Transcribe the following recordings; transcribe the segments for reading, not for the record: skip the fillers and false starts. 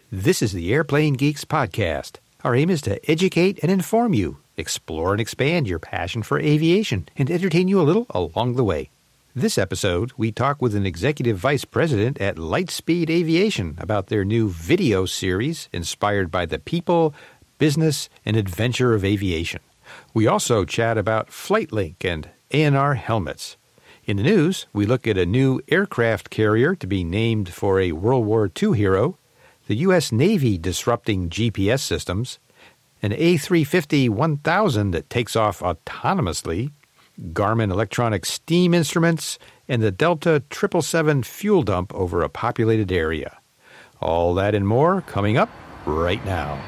This is the Airplane Geeks podcast. Our aim is to educate and inform you, explore and expand your passion for aviation, and entertain you a little along the way. This episode, we talk with an executive vice president at Lightspeed Aviation about their new video series inspired by the people, business, and adventure of aviation. We also chat about FlightLink and ANR helmets. In the news, we look at a new aircraft carrier to be named for a World War II hero, the U.S. Navy disrupting GPS systems, an A350-1000 that takes off autonomously, Garmin electronic steam instruments, and the Delta 777 fuel dump over a populated area. All that and more coming up right now.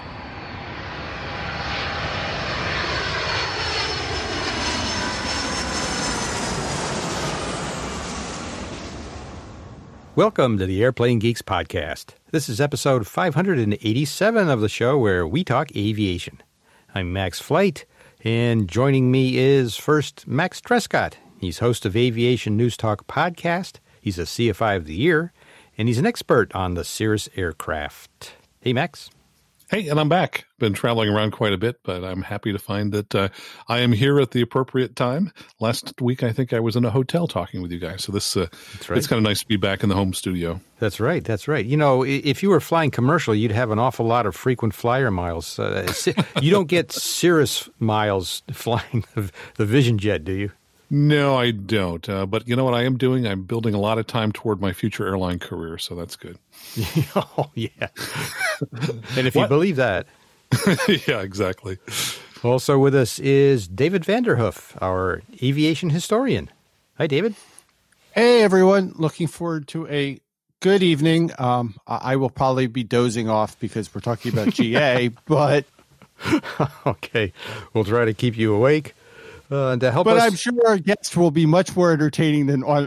Welcome to the Airplane Geeks podcast. This is episode 587 of the show where we talk aviation. I'm Max Flight, and joining me is first Max Trescott. He's host of Aviation News Talk podcast. He's a CFI of the Year, and he's an expert on the Cirrus aircraft. Hey, Max. Hey, and I'm back. Been traveling around quite a bit, but I'm happy to find that I am here at the appropriate time. Last week, I think I was in a hotel talking with you guys, so this That's right. It's kind of nice to be back in the home studio. That's right. That's right. You know, if you were flying commercial, you'd have an awful lot of frequent flyer miles. You don't get Cirrus miles flying the Vision Jet, do you? No, I don't. But you know what I am doing? I'm building a lot of time toward my future airline career, so that's good. Oh, yeah. And if you believe that. Yeah, exactly. Also with us is David Vanderhoof, our aviation historian. Hi, David. Hey, everyone. Looking forward to a good evening. I will probably be dozing off because we're talking about GA, but... Okay. We'll try to keep you awake. To help but us. I'm sure our guests will be much more entertaining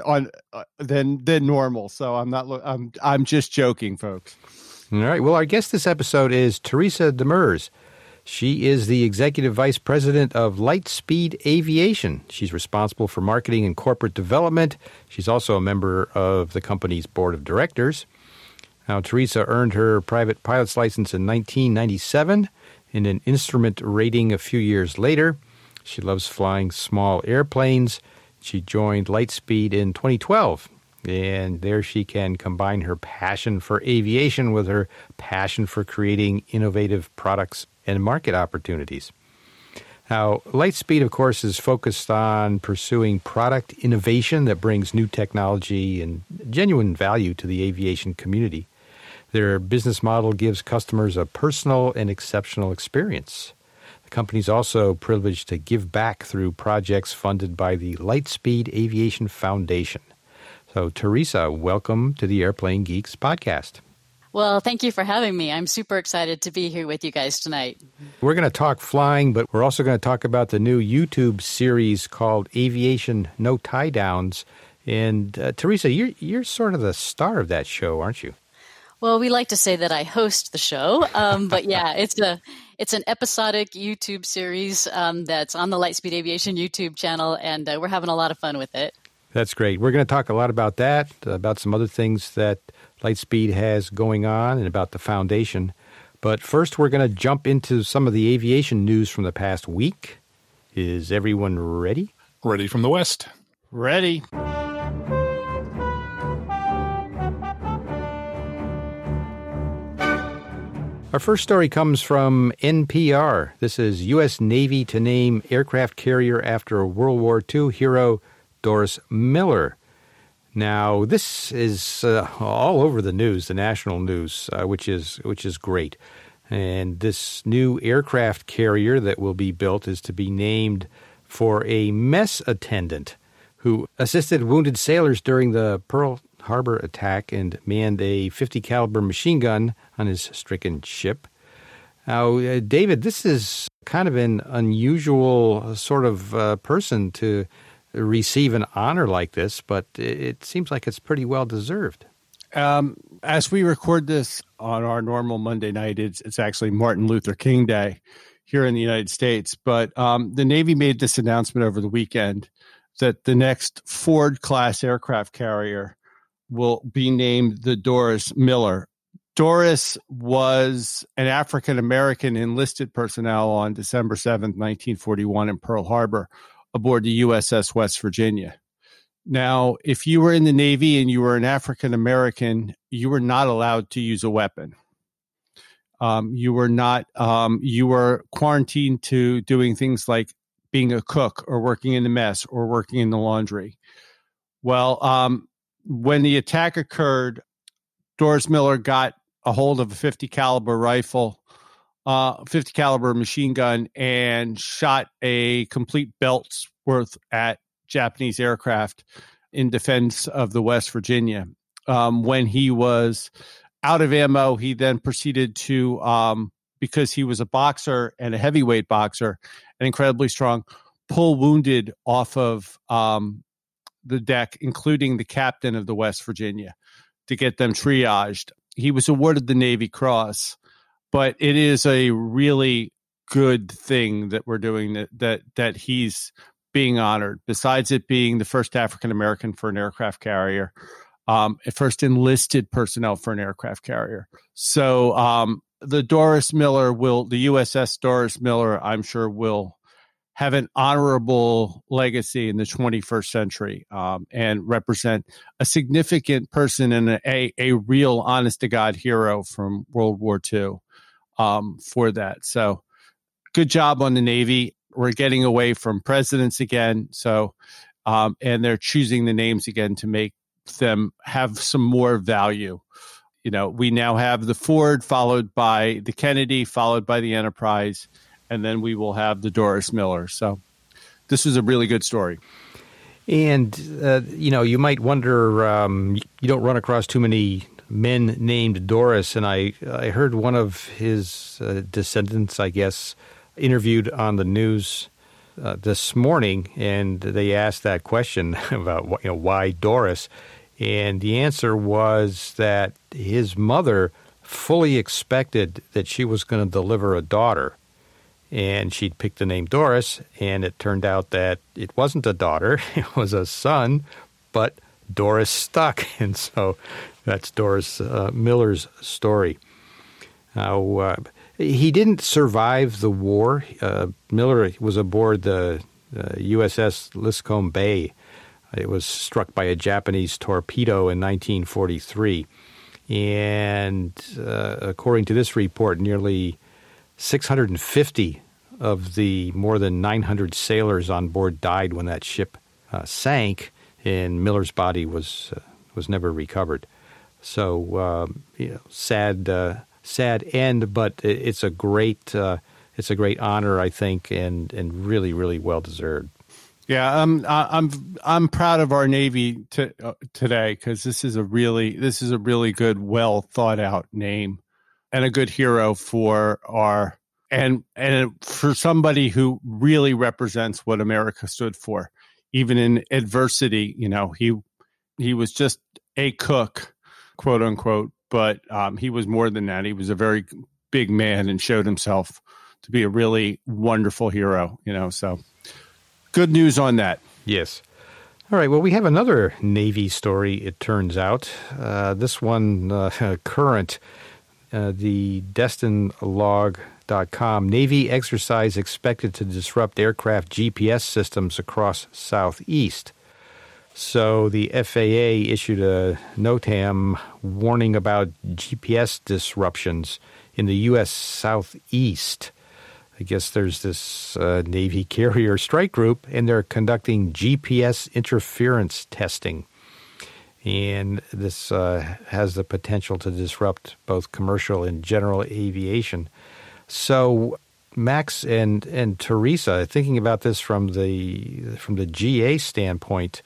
than normal. So I'm just joking, folks. All right. Well, our guest this episode is Teresa Demers. She is the executive vice president of Lightspeed Aviation. She's responsible for marketing and corporate development. She's also a member of the company's board of directors. Now, Teresa earned her private pilot's license in 1997 and an instrument rating a few years later. She loves flying small airplanes. She joined Lightspeed in 2012, and there she can combine her passion for aviation with her passion for creating innovative products and market opportunities. Now, Lightspeed, of course, is focused on pursuing product innovation that brings new technology and genuine value to the aviation community. Their business model gives customers a personal and exceptional experience. The company's also privileged to give back through projects funded by the Lightspeed Aviation Foundation. So, Teresa, welcome to the Airplane Geeks podcast. Well, thank you for having me. I'm super excited to be here with you guys tonight. We're going to talk flying, but we're also going to talk about the new YouTube series called Aviation No Tie Downs. And Teresa, you're sort of the star of that show, aren't you? Well, we like to say that I host the show, but yeah, it's an episodic YouTube series that's on the Lightspeed Aviation YouTube channel, and we're having a lot of fun with it. That's great. We're going to talk a lot about that, about some other things that Lightspeed has going on, and about the foundation. But first, we're going to jump into some of the aviation news from the past week. Is everyone ready? Ready from the West. Ready. Our first story comes from NPR. This is U.S. Navy to name aircraft carrier after World War II hero Doris Miller. Now, this is all over the news, the national news, which is great. And this new aircraft carrier that will be built is to be named for a mess attendant who assisted wounded sailors during the Pearl Harbor attack and manned a .50 caliber machine gun on his stricken ship. Now, David, this is kind of an unusual sort of person to receive an honor like this, but it seems like it's pretty well deserved. As we record this on our normal Monday night, it's actually Martin Luther King Day here in the United States. But the Navy made this announcement over the weekend that the next Ford-class aircraft carrier will be named the Doris Miller Doris was an African-American enlisted personnel on December 7th, 1941 in Pearl Harbor aboard the USS West Virginia. Now, if you were in the Navy and you were an African-American, you were not allowed to use a weapon. You were quarantined to doing things like being a cook or working in the mess or working in the laundry. Well, when the attack occurred, Doris Miller got a hold of a 50 caliber rifle, 50 caliber machine gun, and shot a complete belt's worth at Japanese aircraft in defense of the West Virginia. When he was out of ammo, he then proceeded to, because he was a boxer and a heavyweight boxer and incredibly strong, pull wounded off of the deck, including the captain of the West Virginia, to get them triaged. He was awarded the Navy Cross, but it is a really good thing that we're doing that he's being honored. Besides it being the first African American for an aircraft carrier, first enlisted personnel for an aircraft carrier. So the USS Doris Miller, I'm sure will have an honorable legacy in the 21st century and represent a significant person and a real honest-to-God hero from World War II for that. So good job on the Navy. We're getting away from presidents again. So and they're choosing the names again to make them have some more value. You know, we now have the Ford, followed by the Kennedy, followed by the Enterprise, and then we will have the Doris Miller. So this is a really good story. And, you might wonder, you don't run across too many men named Doris. And I heard one of his descendants, I guess, interviewed on the news this morning, and they asked that question about why Doris. And the answer was that his mother fully expected that she was going to deliver a daughter. And she'd picked the name Doris, and it turned out that it wasn't a daughter, it was a son, but Doris stuck. And so that's Doris Miller's story. Now, he didn't survive the war. Miller was aboard the USS Liscome Bay. It was struck by a Japanese torpedo in 1943. And according to this report, nearly 650 of the more than 900 sailors on board died when that ship sank, and Miller's body was never recovered. So, sad end, but it's a great honor, I think, and really, really well deserved. Yeah, I'm proud of our Navy today because this is a really good, well thought out name and a good hero for our and for somebody who really represents what America stood for, even in adversity. He was just a cook, quote unquote, but he was more than that. He was a very big man and showed himself to be a really wonderful hero. So. Good news on that. Yes. All right. Well, we have another Navy story, it turns out. This one current, the DestinLog.com. Navy exercise expected to disrupt aircraft GPS systems across Southeast. So the FAA issued a NOTAM warning about GPS disruptions in the U.S. Southeast. I guess there's this Navy carrier strike group, and they're conducting GPS interference testing. And this has the potential to disrupt both commercial and general aviation. So, Max and Teresa, thinking about this from the GA standpoint,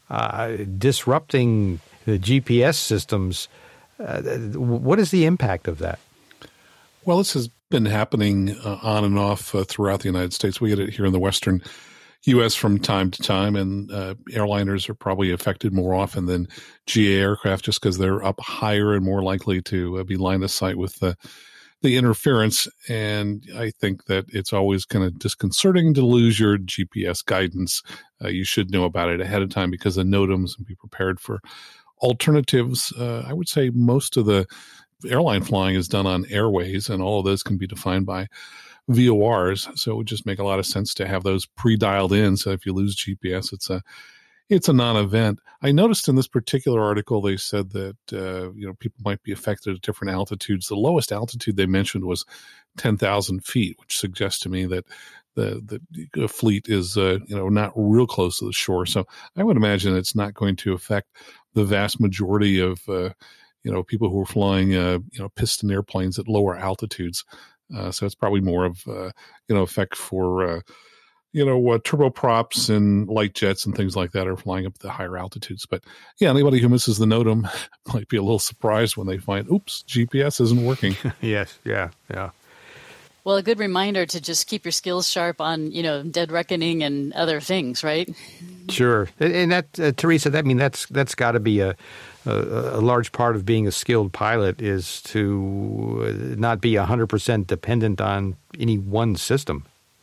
disrupting the GPS systems, what is the impact of that? Well, this has been happening on and off throughout the United States. We get it here in the Western U.S. from time to time, and airliners are probably affected more often than GA aircraft just because they're up higher and more likely to be line of sight with the interference. And I think that it's always kind of disconcerting to lose your GPS guidance. You should know about it ahead of time because of NOTAMs and be prepared for alternatives. I would say most of the airline flying is done on airways, and all of those can be defined by VORs. So it would just make a lot of sense to have those pre-dialed in. So if you lose GPS, it's a non-event. I noticed in this particular article, they said that, people might be affected at different altitudes. The lowest altitude they mentioned was 10,000 feet, which suggests to me that the fleet is, not real close to the shore. So I would imagine it's not going to affect the vast majority of, people who are flying, piston airplanes at lower altitudes. So it's probably more of, effect for, turboprops and light jets and things like that are flying up at the higher altitudes. But yeah, anybody who misses the NOTAM might be a little surprised when they find, oops, GPS isn't working. Yes. Yeah. Well, a good reminder to just keep your skills sharp on, dead reckoning and other things, right? Sure. And that, Teresa, that's got to be a large part of being a skilled pilot is to not be 100% dependent on any one system.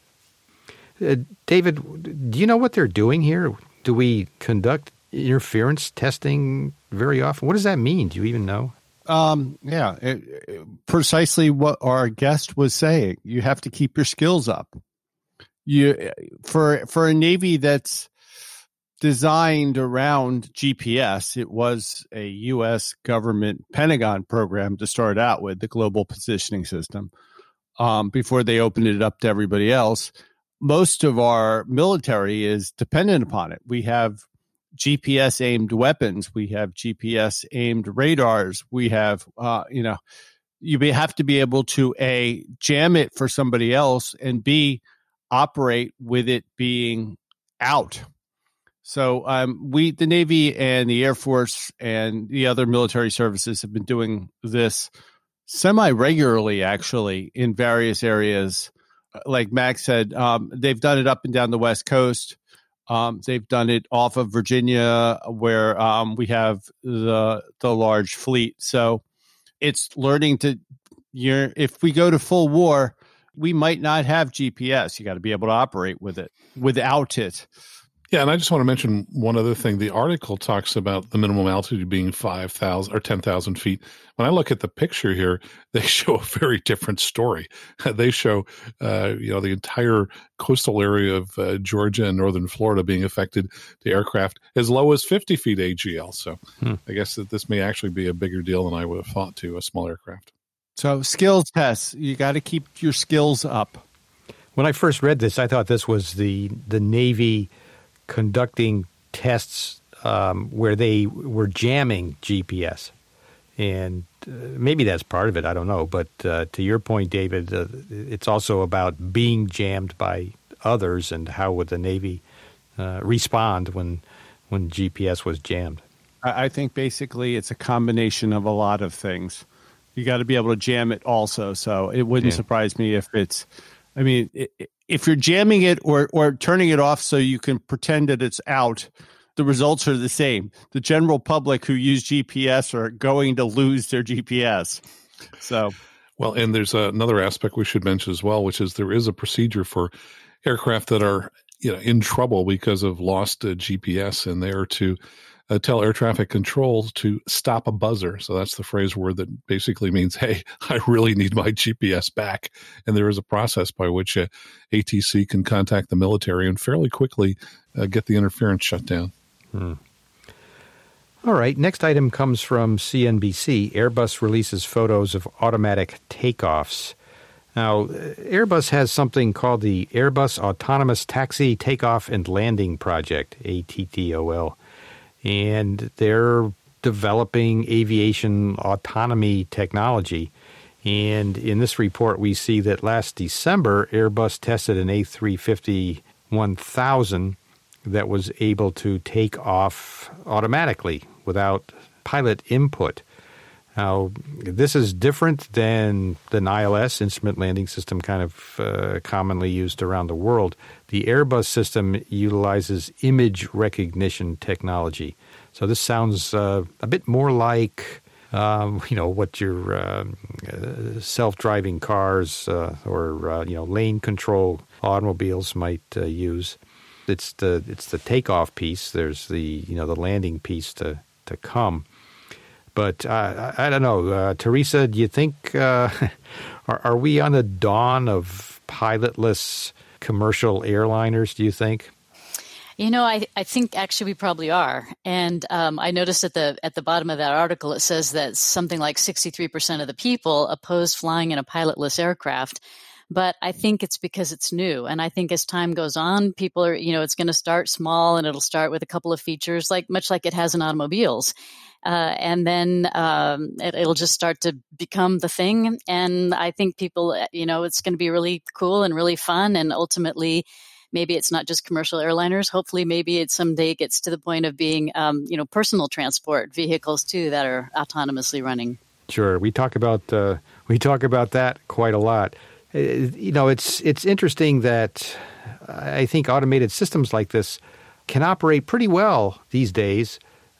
David, do you know what they're doing here? Do we conduct interference testing very often? What does that mean? Do you even know? Precisely what our guest was saying. You have to keep your skills up. For a Navy that's designed around GPS, it was a U.S. government Pentagon program to start out with, the Global Positioning System, before they opened it up to everybody else. Most of our military is dependent upon it. We have GPS-aimed weapons. We have GPS-aimed radars. We have, you have to be able to, A, jam it for somebody else, and B, operate with it being out. So the Navy and the Air Force and the other military services have been doing this semi-regularly, actually, in various areas. Like Max said, they've done it up and down the West Coast. They've done it off of Virginia, where we have the large fleet. So it's learning to. If we go to full war, we might not have GPS. You got to be able to operate with it without it. Yeah, and I just want to mention one other thing. The article talks about the minimum altitude being 5,000 or 10,000 feet. When I look at the picture here, they show a very different story. They show, the entire coastal area of Georgia and northern Florida being affected to aircraft as low as 50 feet AGL. So I guess that this may actually be a bigger deal than I would have thought to a small aircraft. So skills tests, you got to keep your skills up. When I first read this, I thought this was the Navy conducting tests where they were jamming GPS. And maybe that's part of it. I don't know. But to your point, David, it's also about being jammed by others and how would the Navy respond when GPS was jammed. I think basically it's a combination of a lot of things. You got to be able to jam it also. So it wouldn't surprise me if it's – if you're jamming it or turning it off so you can pretend that it's out, the results are the same. The general public who use GPS are going to lose their GPS. So, well, and there's another aspect we should mention as well, which is there is a procedure for aircraft that are in trouble because of lost GPS, and they are to tell air traffic control to stop a buzzer. So that's the phrase word that basically means, hey, I really need my GPS back. And there is a process by which ATC can contact the military and fairly quickly get the interference shut down. All right. Next item comes from CNBC. Airbus releases photos of automatic takeoffs. Now, Airbus has something called the Airbus Autonomous Taxi Takeoff and Landing Project, ATTOL. And they're developing aviation autonomy technology. And in this report, we see that last December, Airbus tested an A350-1000 that was able to take off automatically without pilot input. Now, this is different than ILS, Instrument Landing System, kind of commonly used around the world. The Airbus system utilizes image recognition technology. So this sounds a bit more like, what your self-driving cars or lane control automobiles might use. It's the takeoff piece. There's the landing piece to come. But I don't know. Teresa, do you think, are we on the dawn of pilotless commercial airliners, do you think? I think actually we probably are. And I noticed at the bottom of that article, it says that something like 63% of the people oppose flying in a pilotless aircraft. But I think it's because it's new. And I think as time goes on, people are, it's going to start small and it'll start with a couple of features, much like it has in automobiles. And then it'll just start to become the thing. And I think people, it's going to be really cool and really fun. And ultimately, maybe it's not just commercial airliners. Hopefully, maybe it someday gets to the point of being, personal transport vehicles too that are autonomously running. Sure, we talk about that quite a lot. It's interesting that I think automated systems like this can operate pretty well these days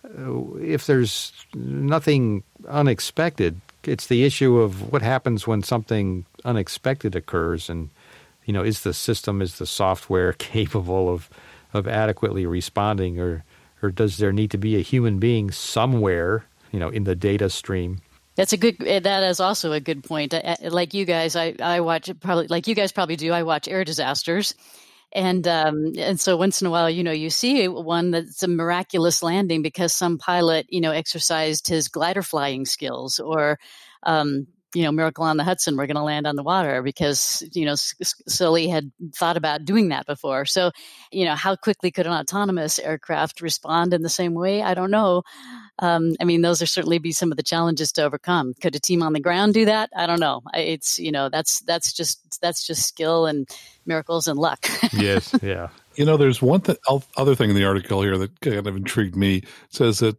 if there's nothing unexpected. It's the issue of what happens when something unexpected occurs, and is the software capable of adequately responding, or does there need to be a human being somewhere, in the data stream? That is also a good point. Like you guys, I watch probably like you guys probably do. I watch air disasters. And so once in a while, you see one that's a miraculous landing because some pilot, exercised his glider flying skills, or, Miracle on the Hudson, we're going to land on the water because, Sully had thought about doing that before. So, how quickly could an autonomous aircraft respond in the same way? I don't know. Those are certainly be some of the challenges to overcome. Could a team on the ground do that? I don't know. It's, that's just skill and miracles and luck. Yes. Yeah. There's one other thing in the article here that kind of intrigued me. It says that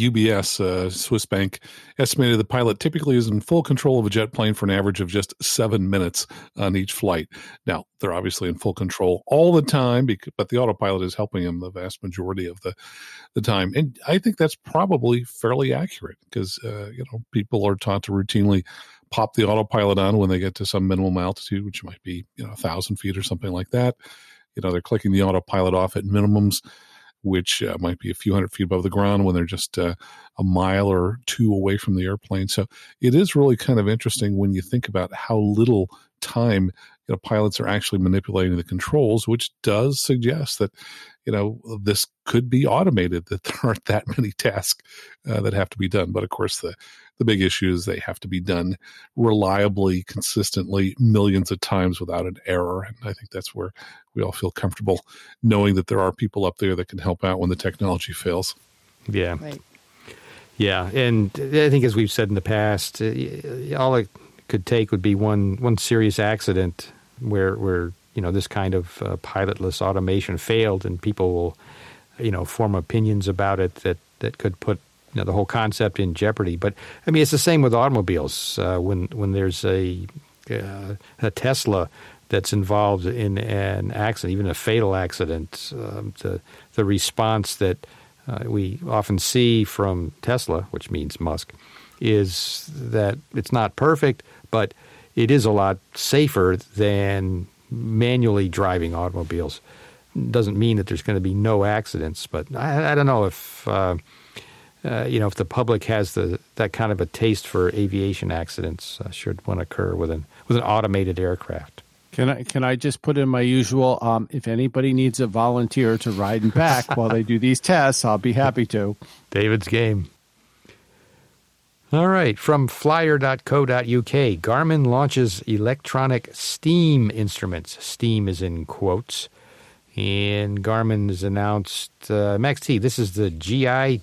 UBS, Swiss bank, estimated the pilot typically is in full control of a jet plane for an average of just 7 minutes on each flight. Now, they're obviously in full control all the time, but the autopilot is helping them the vast majority of the time. And I think that's probably fairly accurate because, people are taught to routinely pop the autopilot on when they get to some minimum altitude, which might be, 1,000 feet or something like that. They're clicking the autopilot off at minimums, which might be a few hundred feet above the ground when they're just a mile or two away from the airplane. So it is really kind of interesting when you think about how little time pilots are actually manipulating the controls, which does suggest that, this could be automated, that there aren't that many tasks that have to be done. But of course, the big issue is they have to be done reliably, consistently, millions of times without an error. And I think that's where we all feel comfortable knowing that there are people up there that can help out when the technology fails. Yeah. Right. Yeah. And I think, as we've said in the past, all it could take would be one serious accident where this kind of pilotless automation failed, and people will, form opinions about it that could put the whole concept in jeopardy. But it's the same with automobiles. When there's a Tesla that's involved in an accident, even a fatal accident, the response that we often see from Tesla, which means Musk, is that it's not perfect, but it is a lot safer than manually driving automobiles. Doesn't mean that there's going to be no accidents, but I don't know if if the public has that kind of a taste for aviation accidents should one occur with an automated aircraft. Can I just put in my usual? If anybody needs a volunteer to ride and back while they do these tests, I'll be happy to. David's game. All right, from flyer.co.uk, Garmin launches electronic steam instruments. Steam is in quotes. And Garmin has announced, Max T, this is the GI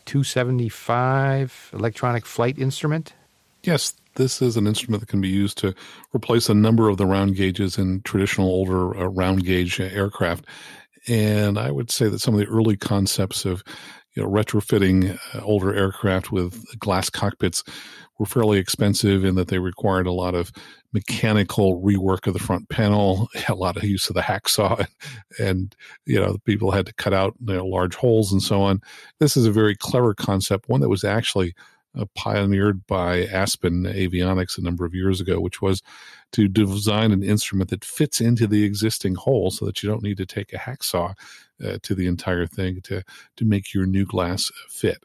275 electronic flight instrument? Yes, this is an instrument that can be used to replace a number of the round gauges in traditional older round gauge aircraft. And I would say that some of the early concepts of retrofitting older aircraft with glass cockpits were fairly expensive in that they required a lot of mechanical rework of the front panel, a lot of use of the hacksaw, and people had to cut out large holes and so on. This is a very clever concept, one that was actually pioneered by Aspen Avionics a number of years ago, which was to design an instrument that fits into the existing hole so that you don't need to take a hacksaw to the entire thing to make your new glass fit.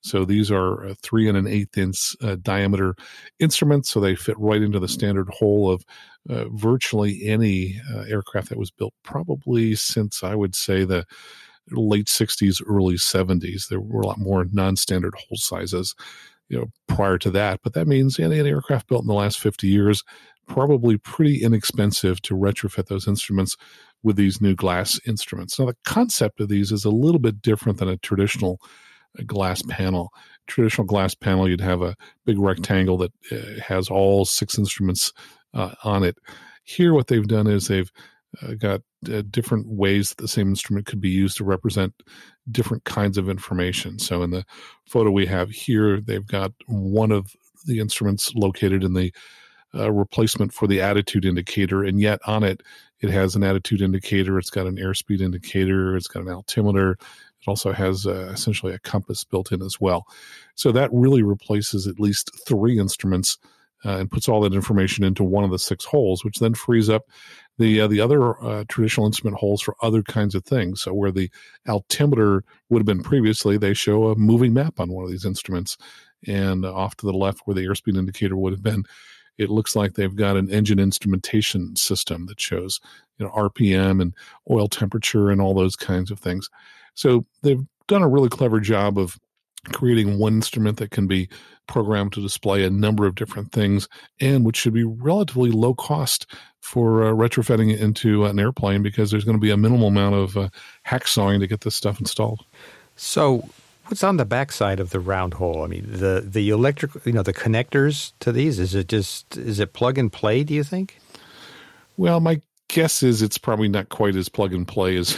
So these are 3 1/8 inch diameter instruments, so they fit right into the standard hole of virtually any aircraft that was built probably since, I would say, the late 60s, early 70s. There were a lot more non-standard hole sizes, prior to that. But that means any aircraft built in the last 50 years, probably pretty inexpensive to retrofit those instruments with these new glass instruments. Now, the concept of these is a little bit different than a traditional glass panel. Traditional glass panel, you'd have a big rectangle that has all 6 instruments on it. Here, what they've done is they've got different ways that the same instrument could be used to represent different kinds of information. So in the photo we have here, they've got one of the instruments located in the replacement for the attitude indicator, and yet on it, it has an attitude indicator, it's got an airspeed indicator, it's got an altimeter, it also has essentially a compass built in as well. So that really replaces at least 3 instruments and puts all that information into one of the 6 holes, which then frees up the other traditional instrument holes for other kinds of things. So where the altimeter would have been previously, they show a moving map on one of these instruments. And off to the left where the airspeed indicator would have been, it looks like they've got an engine instrumentation system that shows RPM and oil temperature and all those kinds of things. So they've done a really clever job of creating one instrument that can be programmed to display a number of different things, and which should be relatively low cost for retrofitting it into an airplane, because there's going to be a minimal amount of hacksawing to get this stuff installed. So what's on the backside of the round hole? I mean, the electric, the connectors to these, is it plug and play, do you think? Well, my guess is it's probably not quite as plug and play as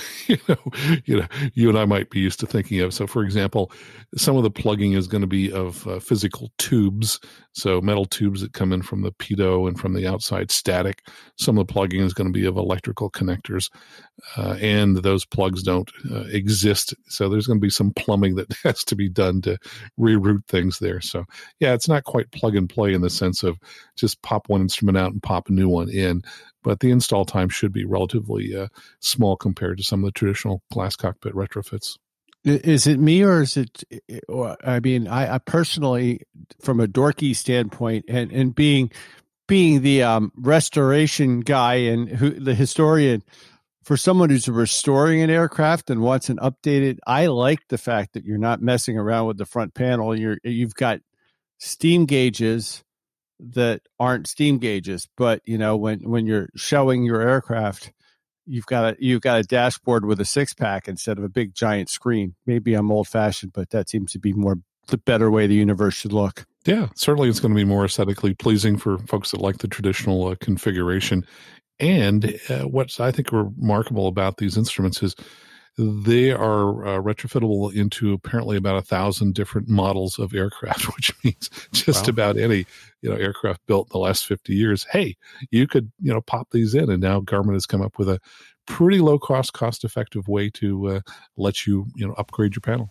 you and I might be used to thinking of. So, for example, some of the plugging is going to be of physical tubes, so metal tubes that come in from the pitot and from the outside static. Some of the plugging is going to be of electrical connectors, and those plugs don't exist. So there's going to be some plumbing that has to be done to reroute things there. So, yeah, it's not quite plug and play in the sense of just pop one instrument out and pop a new one in. But the install time should be relatively small compared to some of the traditional glass cockpit retrofits. Is it me, or is it? I mean, I personally, from a dorky standpoint, and being the restoration guy and the historian, for someone who's restoring an aircraft and wants an updated, I like the fact that you're not messing around with the front panel. You've got steam gauges that aren't steam gauges, but when you're showing your aircraft, you've got a dashboard with a 6-pack instead of a big giant screen. Maybe I'm old fashioned, but that seems to be the better way the universe should look. Yeah, certainly it's going to be more aesthetically pleasing for folks that like the traditional configuration. And what's I think remarkable about these instruments is they are retrofittable into apparently about 1,000 different models of aircraft, which means just about any aircraft built in the last 50 years. Hey, you could pop these in, and now Garmin has come up with a pretty low cost-effective way to let you upgrade your panel.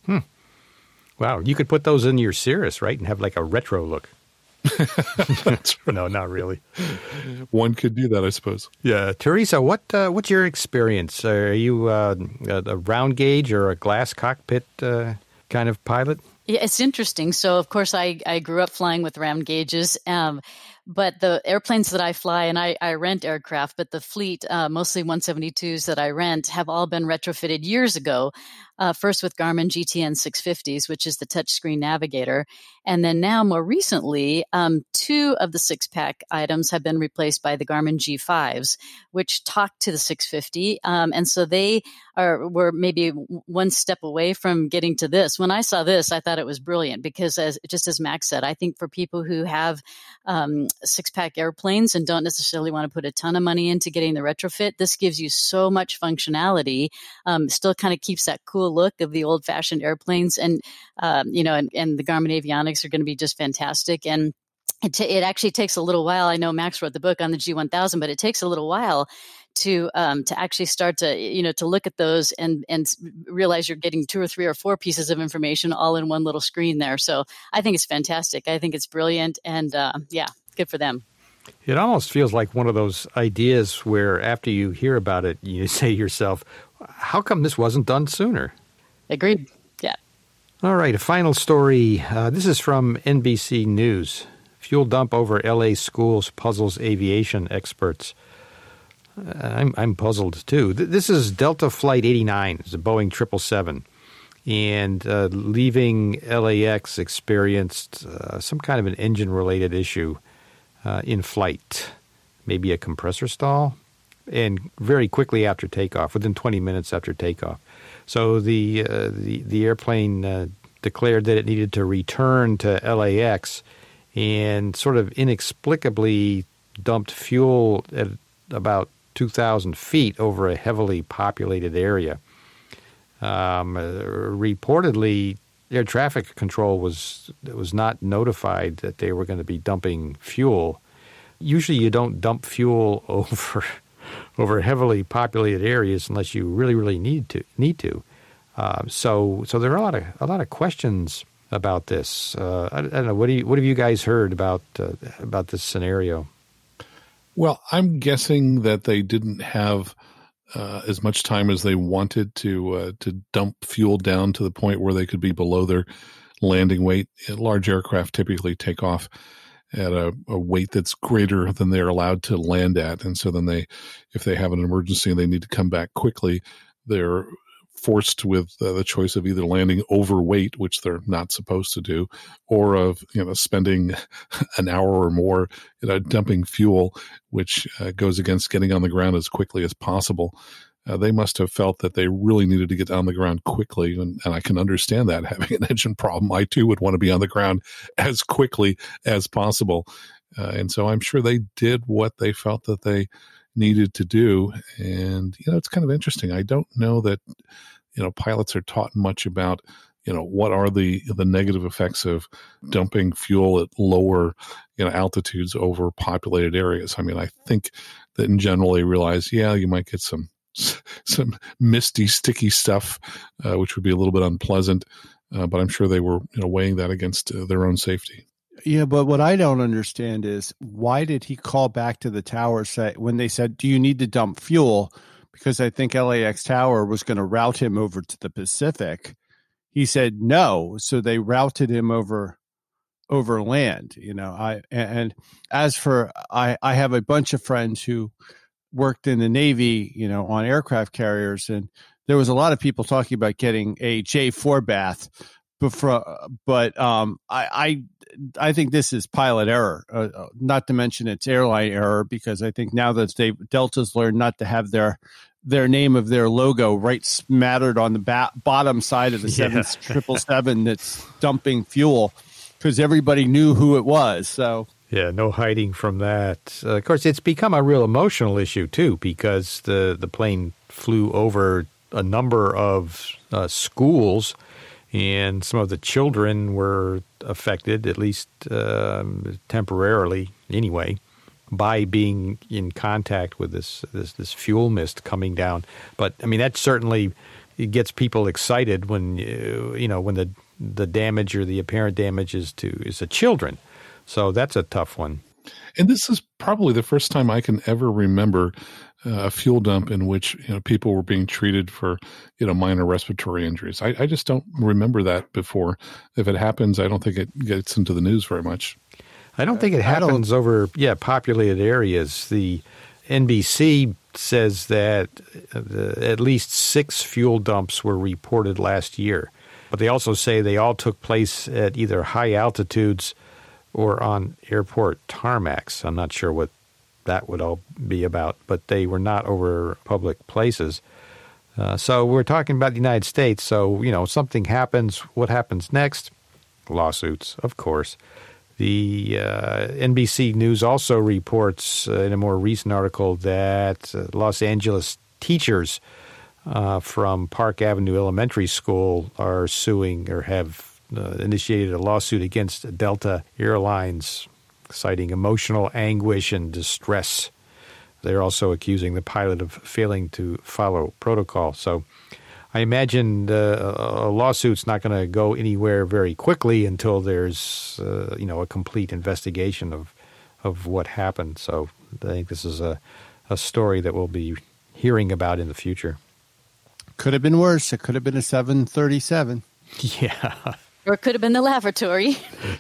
Wow, you could put those in your Cirrus, right, and have like a retro look. That's right. No, not really. One could do that, I suppose. Yeah, Teresa, what's your experience? Are you a round gauge or a glass cockpit kind of pilot? Yeah, it's interesting. So, of course, I grew up flying with round gauges, but the airplanes that I fly, and I rent aircraft, but the fleet, mostly 172s that I rent, have all been retrofitted years ago. First with Garmin GTN 650s, which is the touchscreen navigator. And then now, more recently, 2 of the 6-pack items have been replaced by the Garmin G5s, which talk to the 650. And so they were maybe one step away from getting to this. When I saw this, I thought it was brilliant because, just as Max said, I think for people who have 6-pack airplanes and don't necessarily want to put a ton of money into getting the retrofit, this gives you so much functionality. Still kind of keeps that cool look of the old-fashioned airplanes, and and the Garmin avionics are going to be just fantastic. And it actually takes a little while. I know Max wrote the book on the G1000, but it takes a little while to actually start to to look at those and realize you're getting 2 or 3 or 4 pieces of information all in one little screen there. So I think it's fantastic. I think it's brilliant, and good for them. It almost feels like one of those ideas where after you hear about it, you say to yourself, how come this wasn't done sooner? Agreed. Yeah. All right, a final story. This is from NBC News. Fuel dump over L.A. schools puzzles aviation experts. I'm puzzled, too. This is Delta Flight 89. It's a Boeing 777. And leaving LAX experienced some kind of an engine-related issue in flight, maybe a compressor stall, and very quickly after takeoff, within 20 minutes after takeoff. So the airplane declared that it needed to return to LAX and sort of inexplicably dumped fuel at about 2,000 feet over a heavily populated area. Reportedly, air traffic control was not notified that they were going to be dumping fuel. Usually you don't dump fuel over heavily populated areas unless you really need to. So there are a lot of questions about this. I don't know. What have you guys heard about this scenario? Well, I'm guessing that they didn't have as much time as they wanted to dump fuel down to the point where they could be below their landing weight. Large aircraft typically take off at a weight that's greater than they're allowed to land at, and so then if they have an emergency and they need to come back quickly, they're forced with the choice of either landing overweight, which they're not supposed to do, or of spending an hour or more dumping fuel, which goes against getting on the ground as quickly as possible. They must have felt that they really needed to get on the ground quickly, and I can understand that. Having an engine problem, I too would want to be on the ground as quickly as possible. And so I'm sure they did what they felt that they needed to do. And, it's kind of interesting. I don't know that, pilots are taught much about, what are the negative effects of dumping fuel at lower, altitudes over populated areas. I mean, I think that in general they realize, you might get some misty, sticky stuff, which would be a little bit unpleasant. But I'm sure they were, weighing that against their own safety. Yeah, but what I don't understand is why did he call back to the tower when they said, do you need to dump fuel? Because I think LAX Tower was going to route him over to the Pacific. He said no, so they routed him over land. I have a bunch of friends who worked in the Navy, on aircraft carriers, and there was a lot of people talking about getting a J4 bath. But I think this is pilot error, not to mention it's airline error, because I think now that Delta's learned not to have their name of their logo right smattered on the bottom side of the 777 that's dumping fuel, because everybody knew who it was. So yeah, no hiding from that. Of course, it's become a real emotional issue too, because the plane flew over a number of schools. And some of the children were affected, at least temporarily anyway, by being in contact with this fuel mist coming down. But I mean, that certainly gets people excited when when the damage or the apparent damage is the children. So that's a tough one. And this is probably the first time I can ever remember a fuel dump in which people were being treated for minor respiratory injuries. I just don't remember that before. If it happens, I don't think it gets into the news very much. I don't think it happens over populated areas. The NBC says that at least 6 fuel dumps were reported last year, but they also say they all took place at either high altitudes or on airport tarmacs. I'm not sure what that would all be about, but they were not over public places. So we're talking about the United States. So, something happens. What happens next? Lawsuits, of course. The NBC News also reports in a more recent article that Los Angeles teachers from Park Avenue Elementary School are suing or have initiated a lawsuit against Delta Airlines, citing emotional anguish and distress. They're also accusing the pilot of failing to follow protocol. So I imagine a lawsuit's not going to go anywhere very quickly until there's a complete investigation of what happened. So I think this is a story that we'll be hearing about in the future. Could have been worse. It could have been a 737. Yeah. Or it could have been the lavatory.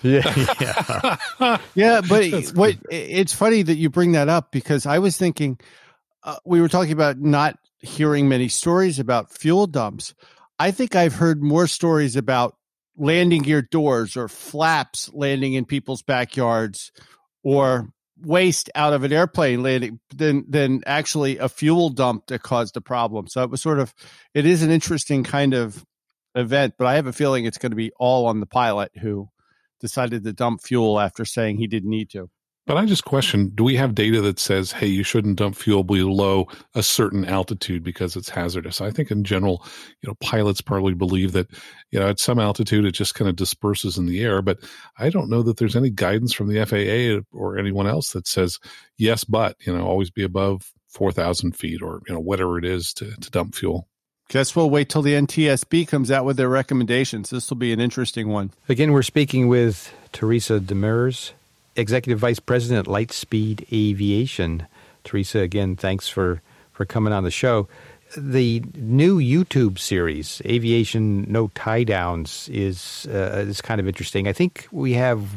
Yeah. Yeah, but it's funny that you bring that up, because I was thinking, we were talking about not hearing many stories about fuel dumps. I think I've heard more stories about landing gear doors or flaps landing in people's backyards, or waste out of an airplane landing than actually a fuel dump that caused a problem. So it is an interesting kind of event, but I have a feeling it's going to be all on the pilot who decided to dump fuel after saying he didn't need to. But I just question, do we have data that says, hey, you shouldn't dump fuel below a certain altitude because it's hazardous? I think in general, pilots probably believe that, at some altitude, it just kind of disperses in the air. But I don't know that there's any guidance from the FAA or anyone else that says, yes, but, always be above 4,000 feet or, whatever it is to dump fuel. Guess we'll wait till the NTSB comes out with their recommendations. This will be an interesting one. Again, we're speaking with Teresa Demers, Executive Vice President at Lightspeed Aviation. Teresa, again, thanks for coming on the show. The new YouTube series, Aviation No Tie Downs, is kind of interesting. I think we have,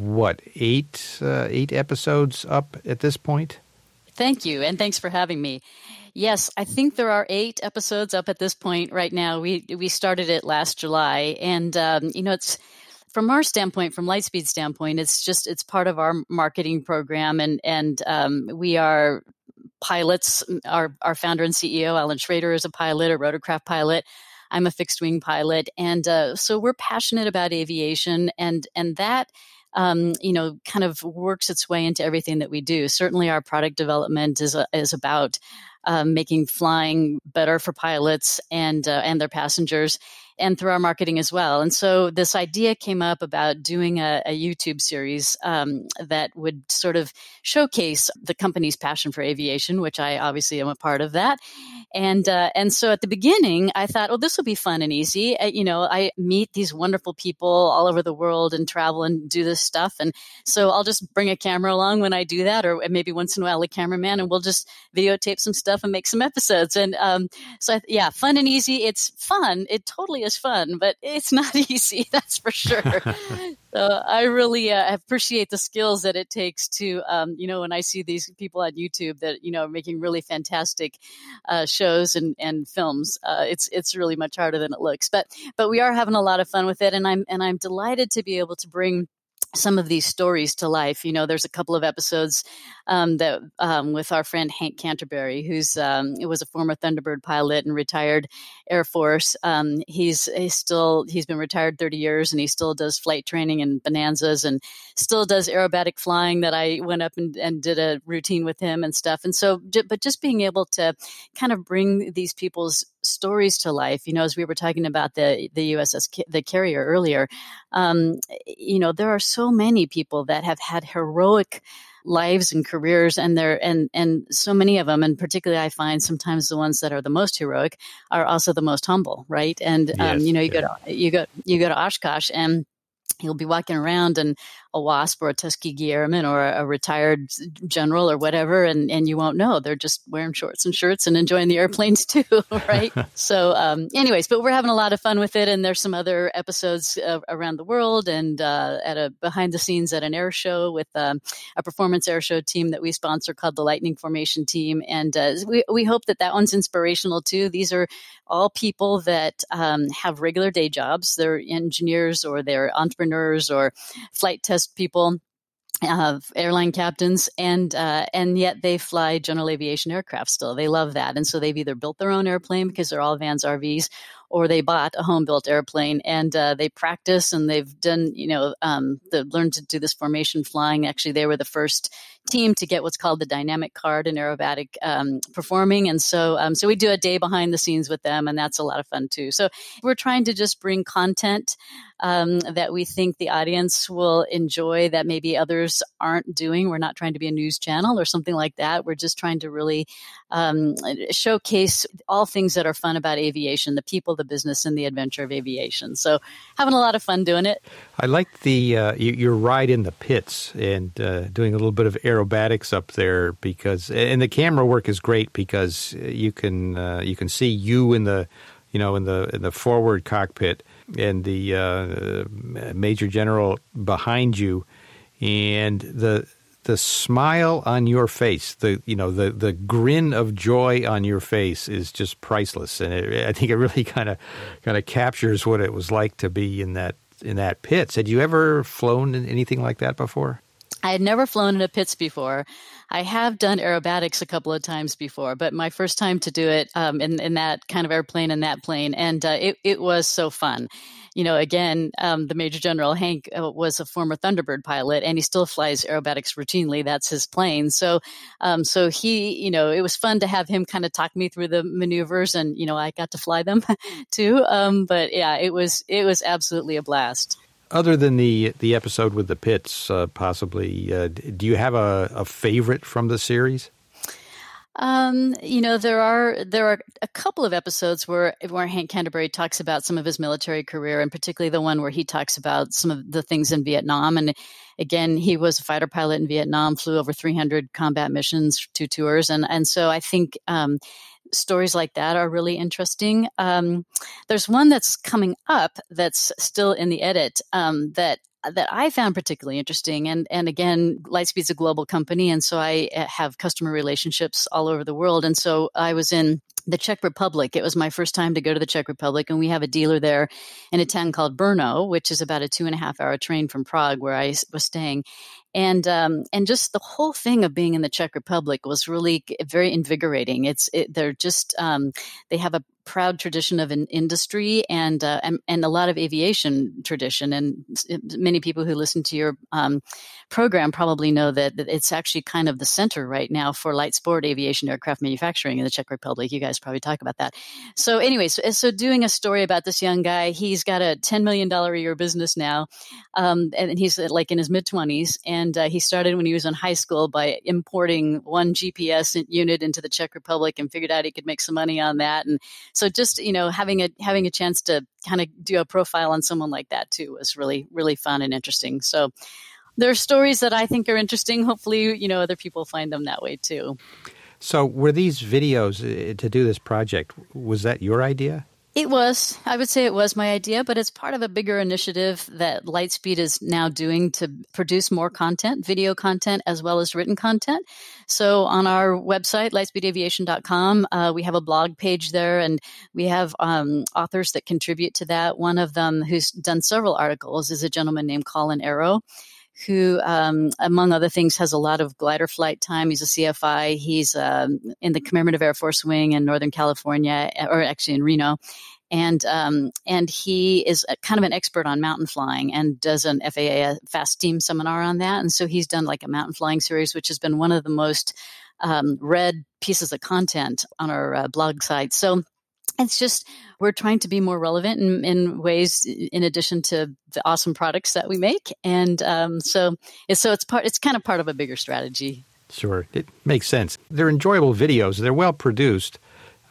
8 episodes up at this point? Thank you, and thanks for having me. Yes, I think there are 8 episodes up at this point right now. We started it last July, and it's from our standpoint, from Lightspeed's standpoint, it's part of our marketing program, and we are pilots. Our founder and CEO, Alan Schrader, is a pilot, a rotorcraft pilot. I'm a fixed wing pilot, and so we're passionate about aviation, and that kind of works its way into everything that we do. Certainly, our product development is about making flying better for pilots and their passengers, and through our marketing as well. And so this idea came up about doing a YouTube series that would sort of showcase the company's passion for aviation, which I obviously am a part of that. And so at the beginning, I thought, this will be fun and easy. I meet these wonderful people all over the world and travel and do this stuff. And so I'll just bring a camera along when I do that, or maybe once in a while a cameraman, and we'll just videotape some stuff and make some episodes. And fun and easy. It's fun. It totally is fun, but it's not easy. That's for sure. So I really appreciate the skills that it takes to, when I see these people on YouTube that, are making really fantastic shows and films. It's really much harder than it looks, but we are having a lot of fun with it, and I'm delighted to be able to bring some of these stories to life. There's a couple of episodes that with our friend Hank Canterbury, who's was a former Thunderbird pilot and retired Air Force. He's been retired 30 years, and he still does flight training and bonanzas, and still does aerobatic flying that I went up and did a routine with him and stuff. And so, but just being able to kind of bring these people's stories to life, as we were talking about the USS, the carrier earlier, there are so many people that have had heroic lives and careers, and so many of them, and particularly I find sometimes the ones that are the most heroic are also the most humble, right? And yes, you go to Oshkosh, and you'll be walking around and a WASP or a Tuskegee Airman or a retired general or whatever, and you won't know. They're just wearing shorts and shirts and enjoying the airplanes too, right? So anyways, but we're having a lot of fun with it, and there's some other episodes around the world, and at a behind the scenes at an air show with a performance air show team that we sponsor called the Lightning Formation Team, and we hope that one's inspirational too. These are all people that have regular day jobs. They're engineers, or they're entrepreneurs, or flight test people, airline captains, and yet they fly general aviation aircraft still. They love that. And so they've either built their own airplane because they're all Vans RVs, or they bought a home-built airplane, and they practice, and they've done, they've learned to do this formation flying. Actually, they were the first team to get what's called the dynamic card in aerobatic performing. And so we do a day behind the scenes with them, and that's a lot of fun too. So we're trying to just bring content that we think the audience will enjoy that maybe others aren't doing. We're not trying to be a news channel or something like that. We're just trying to really showcase all things that are fun about aviation, the people, the business, and the adventure of aviation. So having a lot of fun doing it. I like the your ride in the pits and doing a little bit of aerobatics up there, because, and the camera work is great because you can see you in the in the forward cockpit, and the Major General behind you, and the smile on your face, the grin of joy on your face is just priceless, and I think it really kind of captures what it was like to be in that Pitts. Had you ever flown in anything like that before? I had never flown in a Pitts before. I have done aerobatics a couple of times before, but my first time to do it in that kind of airplane, in that plane, and it was so fun. Again, the Major General, Hank, was a former Thunderbird pilot, and he still flies aerobatics routinely. That's his plane. So he, it was fun to have him kind of talk me through the maneuvers, and, I got to fly them too. But yeah, it was absolutely a blast. Other than the episode with the Pitts, possibly, do you have a favorite from the series? There are a couple of episodes where Hank Canterbury talks about some of his military career, and particularly the one where he talks about some of the things in Vietnam. And again, he was a fighter pilot in Vietnam, flew over 300 combat missions, 2 tours. And so I think, stories like that are really interesting. There's one that's coming up that's still in the edit, that I found particularly interesting. And again, Lightspeed's a global company, and so I have customer relationships all over the world. And so I was in the Czech Republic. It was my first time to go to the Czech Republic, and we have a dealer there in a town called Brno, which is about a 2.5-hour train from Prague, where I was staying. And just the whole thing of being in the Czech Republic was really very invigorating. They're just they have a proud tradition of an industry and a lot of aviation tradition. And many people who listen to your program probably know that it's actually kind of the center right now for light sport aviation aircraft manufacturing in the Czech Republic. You guys probably talk about that. So anyway, so doing a story about this young guy, he's got a $10 million a year business now, and he's like in his mid-20s. And he started when he was in high school by importing one GPS unit into the Czech Republic and figured out he could make some money on that. And so just, having a chance to kind of do a profile on someone like that too was really, really fun and interesting. So there are stories that I think are interesting. Hopefully, other people find them that way too. So were these videos to do this project, was that your idea? It was. I would say it was my idea, but it's part of a bigger initiative that Lightspeed is now doing to produce more content, video content, as well as written content. So on our website, lightspeedaviation.com, we have a blog page there, and we have authors that contribute to that. One of them who's done several articles is a gentleman named Colin Arrow, who, among other things, has a lot of glider flight time. He's a CFI. He's in the Commemorative Air Force Wing in Northern California, or actually in Reno. And he is kind of an expert on mountain flying and does an FAA Fast Team seminar on that. And so he's done like a mountain flying series, which has been one of the most read pieces of content on our blog site. So it's just, we're trying to be more relevant in ways in addition to the awesome products that we make. And so it's kind of part of a bigger strategy. Sure. It makes sense. They're enjoyable videos. They're well produced,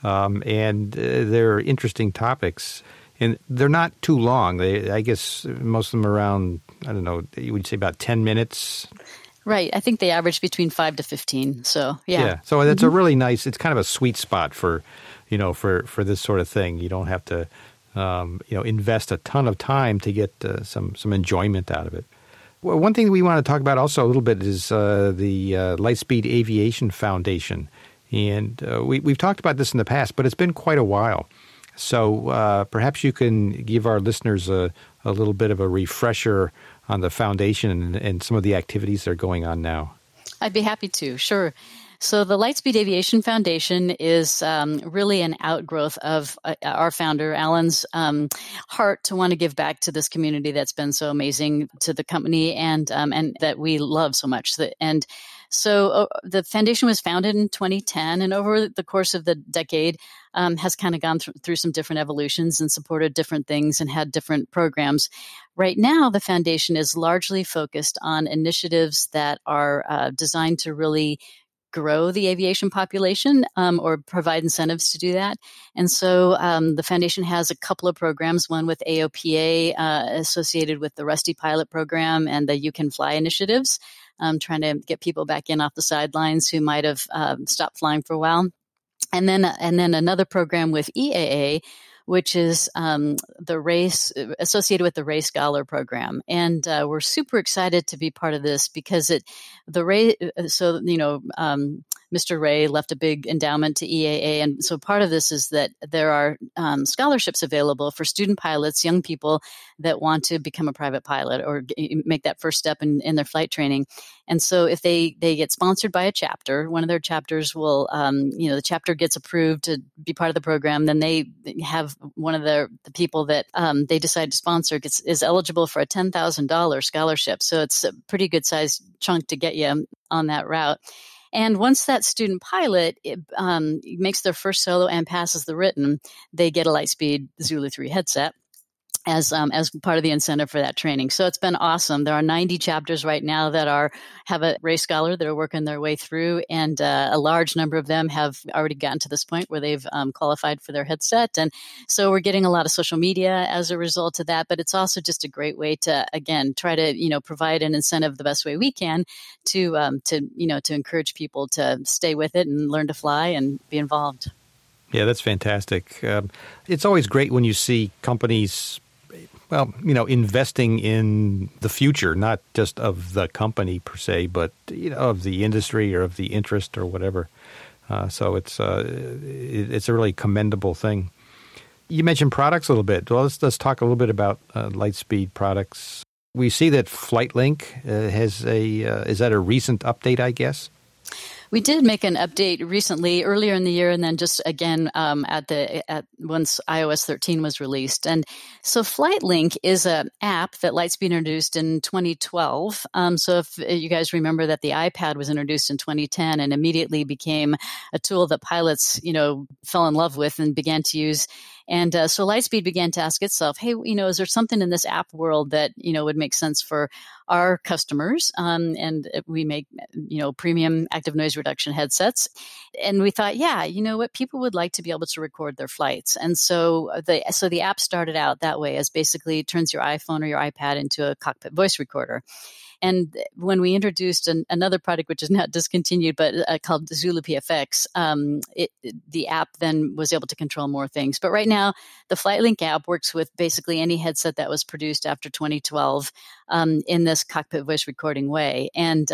and they're interesting topics. And they're not too long. I guess most of them around, I don't know, you would say about 10 minutes. Right. I think they average between 5 to 15. So, yeah. Yeah. So that's a really nice, it's kind of a sweet spot for this sort of thing. You don't have to, invest a ton of time to get some enjoyment out of it. Well, one thing we want to talk about also a little bit is the Lightspeed Aviation Foundation. And we've talked about this in the past, but it's been quite a while. So perhaps you can give our listeners a little bit of a refresher on the foundation and some of the activities that are going on now. I'd be happy to, sure. So the Lightspeed Aviation Foundation is really an outgrowth of our founder, Alan's heart to want to give back to this community that's been so amazing to the company and that we love so much. So the foundation was founded in 2010, and over the course of the decade has kind of gone through some different evolutions and supported different things and had different programs. Right now, the foundation is largely focused on initiatives that are designed to really grow the aviation population or provide incentives to do that. And so the foundation has a couple of programs, one with AOPA associated with the Rusty Pilot program and the You Can Fly initiatives, trying to get people back in off the sidelines who might have stopped flying for a while. And then another program with EAA, which is the race associated with the Ray Scholar program. And we're super excited to be part of this because Mr. Ray left a big endowment to EAA. And so part of this is that there are scholarships available for student pilots, young people that want to become a private pilot or make that first step in their flight training. And so if they get sponsored by a chapter, one of their chapters will, the chapter gets approved to be part of the program, then they have one of the people that they decide to sponsor is eligible for a $10,000 scholarship. So it's a pretty good sized chunk to get you on that route. And once that student pilot makes their first solo and passes the written, they get a Lightspeed Zulu 3 headset as part of the incentive for that training. So it's been awesome. There are 90 chapters right now that have a Ray Scholar that are working their way through, and a large number of them have already gotten to this point where they've qualified for their headset. And so we're getting a lot of social media as a result of that, but it's also just a great way to, again, try to, provide an incentive the best way we can to encourage people to stay with it and learn to fly and be involved. Yeah, that's fantastic. It's always great when you see companies investing in the future, not just of the company per se, but, of the industry or of the interest or whatever. So it's a really commendable thing. You mentioned products a little bit. Well, let's talk a little bit about Lightspeed products. We see that FlightLink is that a recent update, I guess? We did make an update recently, earlier in the year, and then just again once iOS 13 was released. And so FlightLink is an app that Lightspeed introduced in 2012. So if you guys remember that the iPad was introduced in 2010 and immediately became a tool that pilots, fell in love with and began to use. And so Lightspeed began to ask itself, hey, is there something in this app world that, would make sense for our customers? And we make, premium active noise reduction headsets. And we thought, yeah, what people would like to be able to record their flights. And so the app started out that way, as basically turns your iPhone or your iPad into a cockpit voice recorder. And when we introduced another product, which is not discontinued, but called Zulu PFX, the app then was able to control more things. But right now, the FlightLink app works with basically any headset that was produced after 2012 in this cockpit voice recording way. And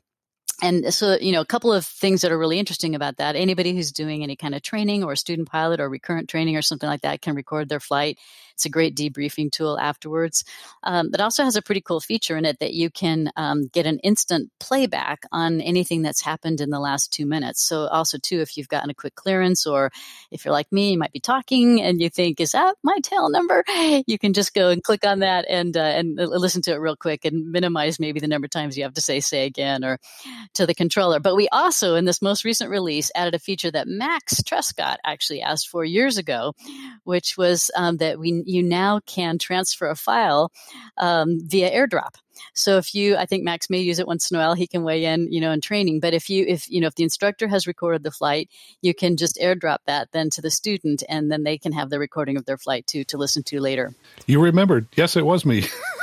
so, a couple of things that are really interesting about that. Anybody who's doing any kind of training or student pilot or recurrent training or something like that can record their flight. It's a great debriefing tool afterwards. It also has a pretty cool feature in it that you can get an instant playback on anything that's happened in the last 2 minutes. So also, too, if you've gotten a quick clearance, or if you're like me, you might be talking and you think, is that my tail number? You can just go and click on that and listen to it real quick and minimize maybe the number of times you have to say again or to the controller. But we also, in this most recent release, added a feature that Max Trescott actually asked for years ago, which was that you now can transfer a file via AirDrop. So I think Max may use it once in a while. He can weigh in, in training. But if the instructor has recorded the flight, you can just AirDrop that then to the student, and then they can have the recording of their flight too to listen to later. You remembered? Yes, it was me.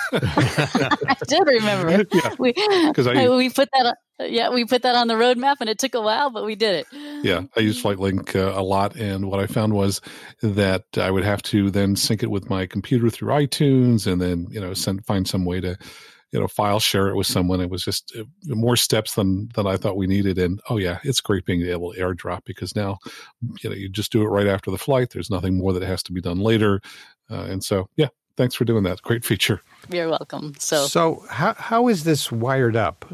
I did remember. Yeah, we put that. We put that on the roadmap, and it took a while, but we did it. Yeah, I use FlightLink a lot, and what I found was that I would have to then sync it with my computer through iTunes, and then find some way to file share it with someone. It was just more steps than I thought we needed. And it's great being able to AirDrop, because now you just do it right after the flight. There's nothing more that has to be done later, and so thanks for doing that. Great feature. You're welcome. So how is this wired up?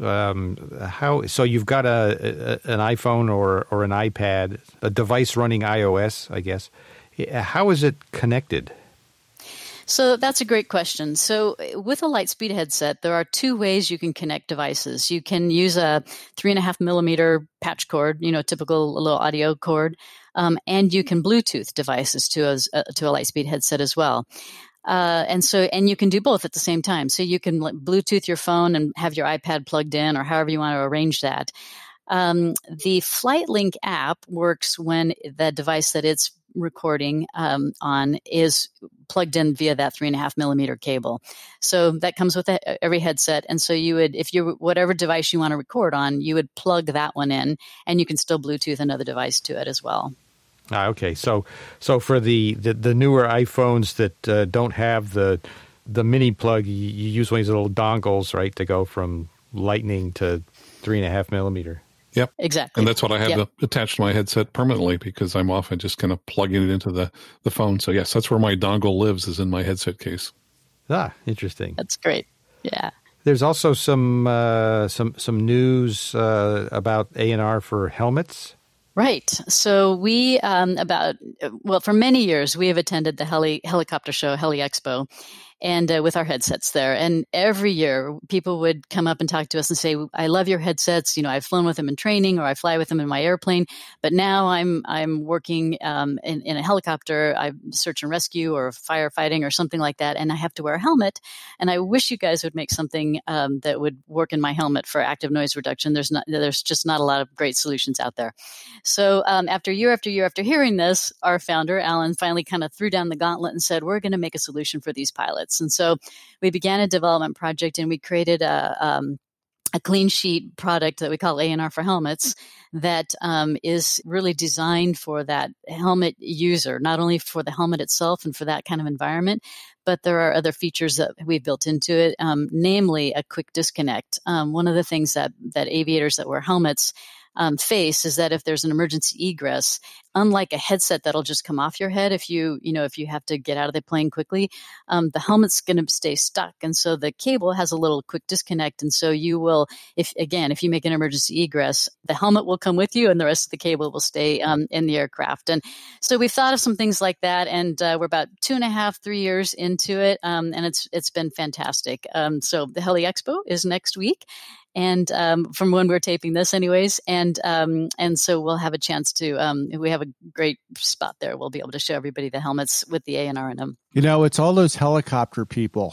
So you've got an iPhone or an iPad, a device running iOS, I guess. How is it connected? So that's a great question. So with a Lightspeed headset, there are two ways you can connect devices. You can use a 3.5 millimeter patch cord, typical little audio cord, and you can Bluetooth devices to a Lightspeed headset as well. And you can do both at the same time. So you can Bluetooth your phone and have your iPad plugged in, or however you want to arrange that. The FlightLink app works when the device that it's recording on is plugged in via that 3.5 millimeter cable. So that comes with every headset. And so you would, whatever device you want to record on, you would plug that one in, and you can still Bluetooth another device to it as well. Okay. So for the newer iPhones that don't have the mini plug, you use one of these little dongles, right, to go from Lightning to 3.5 millimeter. Yep. Exactly. And that's what I have attached to my headset permanently because I'm often just kind of plugging it into the phone. So yes, that's where my dongle lives, is in my headset case. Interesting. That's great. Yeah. There's also some news about A&R for helmets. Right. So we, for many years, we have attended the helicopter show, Heli Expo, and with our headsets there. And every year people would come up and talk to us and say, I love your headsets. I've flown with them in training, or I fly with them in my airplane, but now I'm working in a helicopter. I'm search and rescue or firefighting or something like that, and I have to wear a helmet. And I wish you guys would make something that would work in my helmet for active noise reduction. There's just not a lot of great solutions out there. So after year after year after hearing this, our founder, Alan, finally kind of threw down the gauntlet and said, we're going to make a solution for these pilots. And so we began a development project, and we created a clean sheet product that we call A&R for helmets that is really designed for that helmet user, not only for the helmet itself and for that kind of environment, but there are other features that we've built into it, namely a quick disconnect. One of the things that aviators that wear helmets face is that if there's an emergency egress, unlike a headset that'll just come off your head if you have to get out of the plane quickly, the helmet's going to stay stuck, and so the cable has a little quick disconnect, and so you will, if you make an emergency egress, the helmet will come with you, and the rest of the cable will stay in the aircraft. And so we've thought of some things like that, and we're about 2.5-3 years into it, and it's been fantastic. So the Heli Expo is next week. And from when we're taping this, anyways, and so we'll have a chance to. We have a great spot there. We'll be able to show everybody the helmets with the A&R in them. It's all those helicopter people.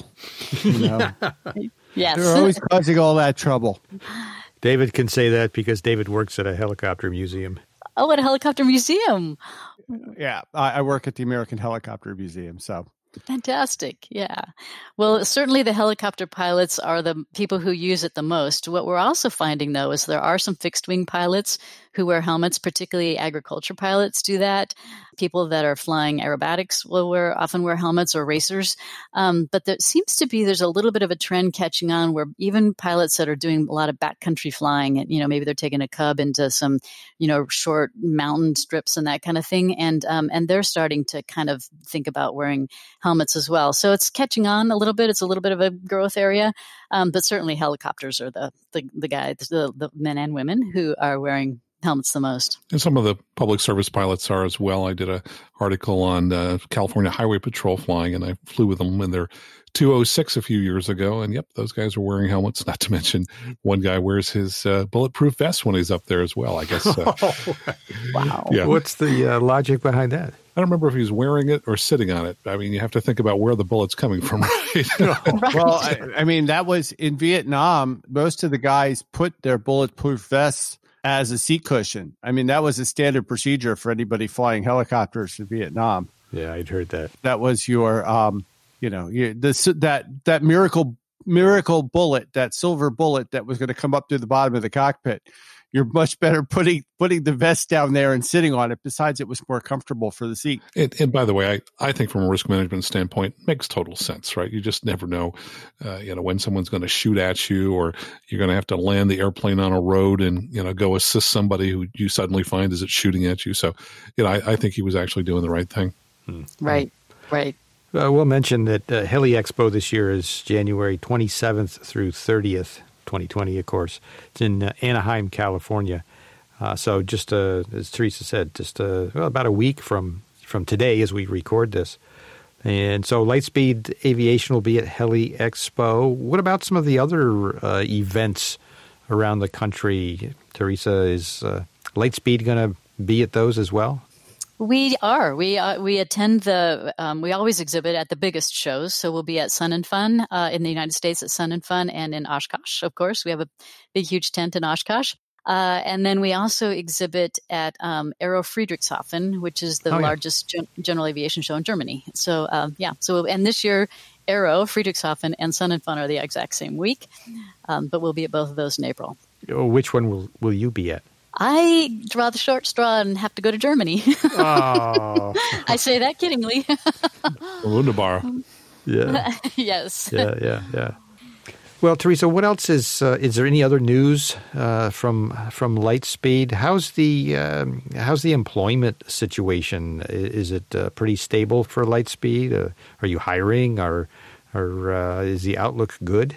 Yes, they're always causing all that trouble. David can say that because David works at a helicopter museum. Oh, at a helicopter museum. Yeah, I work at the American Helicopter Museum, so. Fantastic. Yeah. Well, certainly the helicopter pilots are the people who use it the most. What we're also finding, though, is there are some fixed wing pilots who wear helmets, particularly agriculture pilots do that. People that are flying aerobatics will often wear helmets, or racers. But there seems to be, there's a little bit of a trend catching on where even pilots that are doing a lot of backcountry flying, and, maybe they're taking a Cub into some, short mountain strips and that kind of thing. And they're starting to kind of think about wearing helmets as well. So it's catching on a little bit. It's a little bit of a growth area. But certainly helicopters are the guys, the men and women who are wearing helmets the most. And some of the public service pilots are as well. I did an article on California Highway Patrol flying, and I flew with them in their 206 a few years ago. And yep, those guys are wearing helmets. Not to mention one guy wears his bulletproof vest when he's up there as well, I guess. Wow. Yeah. What's the logic behind that? I don't remember if he's wearing it or sitting on it. I mean, you have to think about where the bullet's coming from, right? Right. Well, I mean, that was in Vietnam. Most of the guys put their bulletproof vests as a seat cushion. I mean, that was a standard procedure for anybody flying helicopters in Vietnam. Yeah, I'd heard that. That was your, that miracle bullet, that silver bullet that was going to come up through the bottom of the cockpit. You're much better putting the vest down there and sitting on it. Besides, it was more comfortable for the seat. And by the way, I think from a risk management standpoint, it makes total sense, right? You just never know, when someone's going to shoot at you, or you're going to have to land the airplane on a road and, go assist somebody who you suddenly find is shooting at you. So, I think he was actually doing the right thing. Right. We'll mention that Heli Expo this year is January 27th through 30th. 2020, of course. It's in Anaheim, California. So just as Teresa said, just about a week from today as we record this. And so Lightspeed Aviation will be at Heli Expo. What about some of the other events around the country? Teresa, is Lightspeed going to be at those as well? We are. We attend we always exhibit at the biggest shows. So we'll be at Sun and Fun in the United States at Sun and Fun, and in Oshkosh, of course. We have a big, huge tent in Oshkosh. And then we also exhibit at Aero Friedrichshafen, which is the largest general aviation show in Germany. So, and this year, Aero, Friedrichshafen, and Sun and Fun are the exact same week. But we'll be at both of those in April. Which one will you be at? I draw the short straw and have to go to Germany. Oh. I say that kiddingly. Wunderbar. Yeah. Yes. Yeah. Well, Teresa, what else is there any other news from Lightspeed? How's the employment situation? Is it pretty stable for Lightspeed? Are you hiring, or is the outlook good?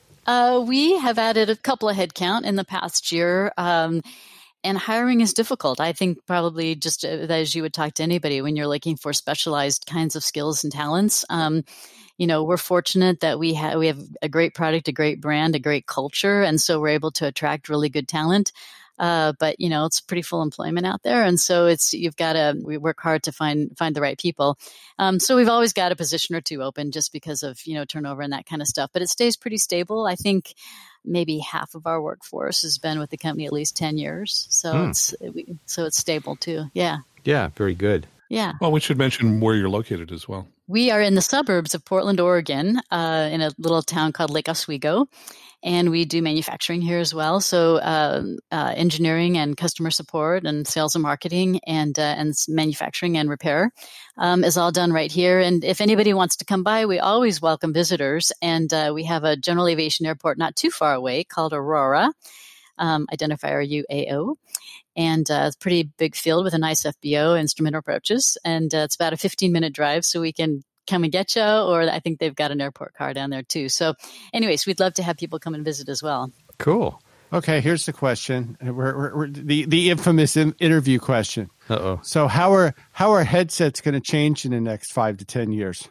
We have added a couple of headcount in the past year, and hiring is difficult. I think probably just as you would talk to anybody when you're looking for specialized kinds of skills and talents. We're fortunate that we have a great product, a great brand, a great culture, and so we're able to attract really good talent. But it's pretty full employment out there, and so we work hard to find the right people. So we've always got a position or two open just because of turnover and that kind of stuff. But it stays pretty stable. I think maybe half of our workforce has been with the company at least 10 years. So it's stable too. Yeah. Yeah. Very good. Yeah. Well, we should mention where you're located as well. We are in the suburbs of Portland, Oregon, in a little town called Lake Oswego, and we do manufacturing here as well. So engineering and customer support and sales and marketing and manufacturing and repair is all done right here. And if anybody wants to come by, we always welcome visitors. And we have a general aviation airport not too far away called Aurora, identifier UAO. And it's a pretty big field with a nice FBO, instrument approaches. And it's about a 15-minute drive, so we can come and get you, or I think they've got an airport car down there too. So anyways, we'd love to have people come and visit as well. Cool. Okay, here's the question. We're the infamous interview question. Uh-oh. So how are headsets going to change in the next 5 to 10 years?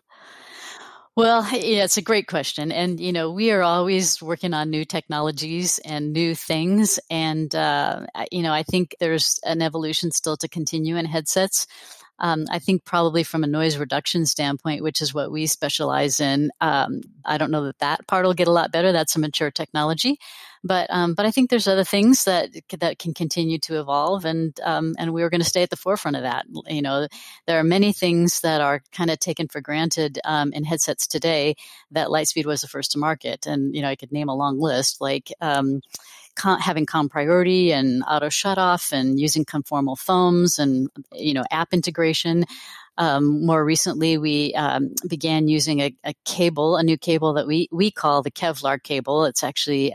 Well, yeah, it's a great question. And, we are always working on new technologies and new things. And, I think there's an evolution still to continue in headsets. I think probably from a noise reduction standpoint, which is what we specialize in, I don't know that part will get a lot better. That's a mature technology. But I think there's other things that can continue to evolve, and we're going to stay at the forefront of that. There are many things that are kind of taken for granted in headsets today that Lightspeed was the first to market, and I could name a long list like having COM priority and auto shutoff and using conformal foams and app integration. More recently, we began using a new cable that we call the Kevlar cable. It's actually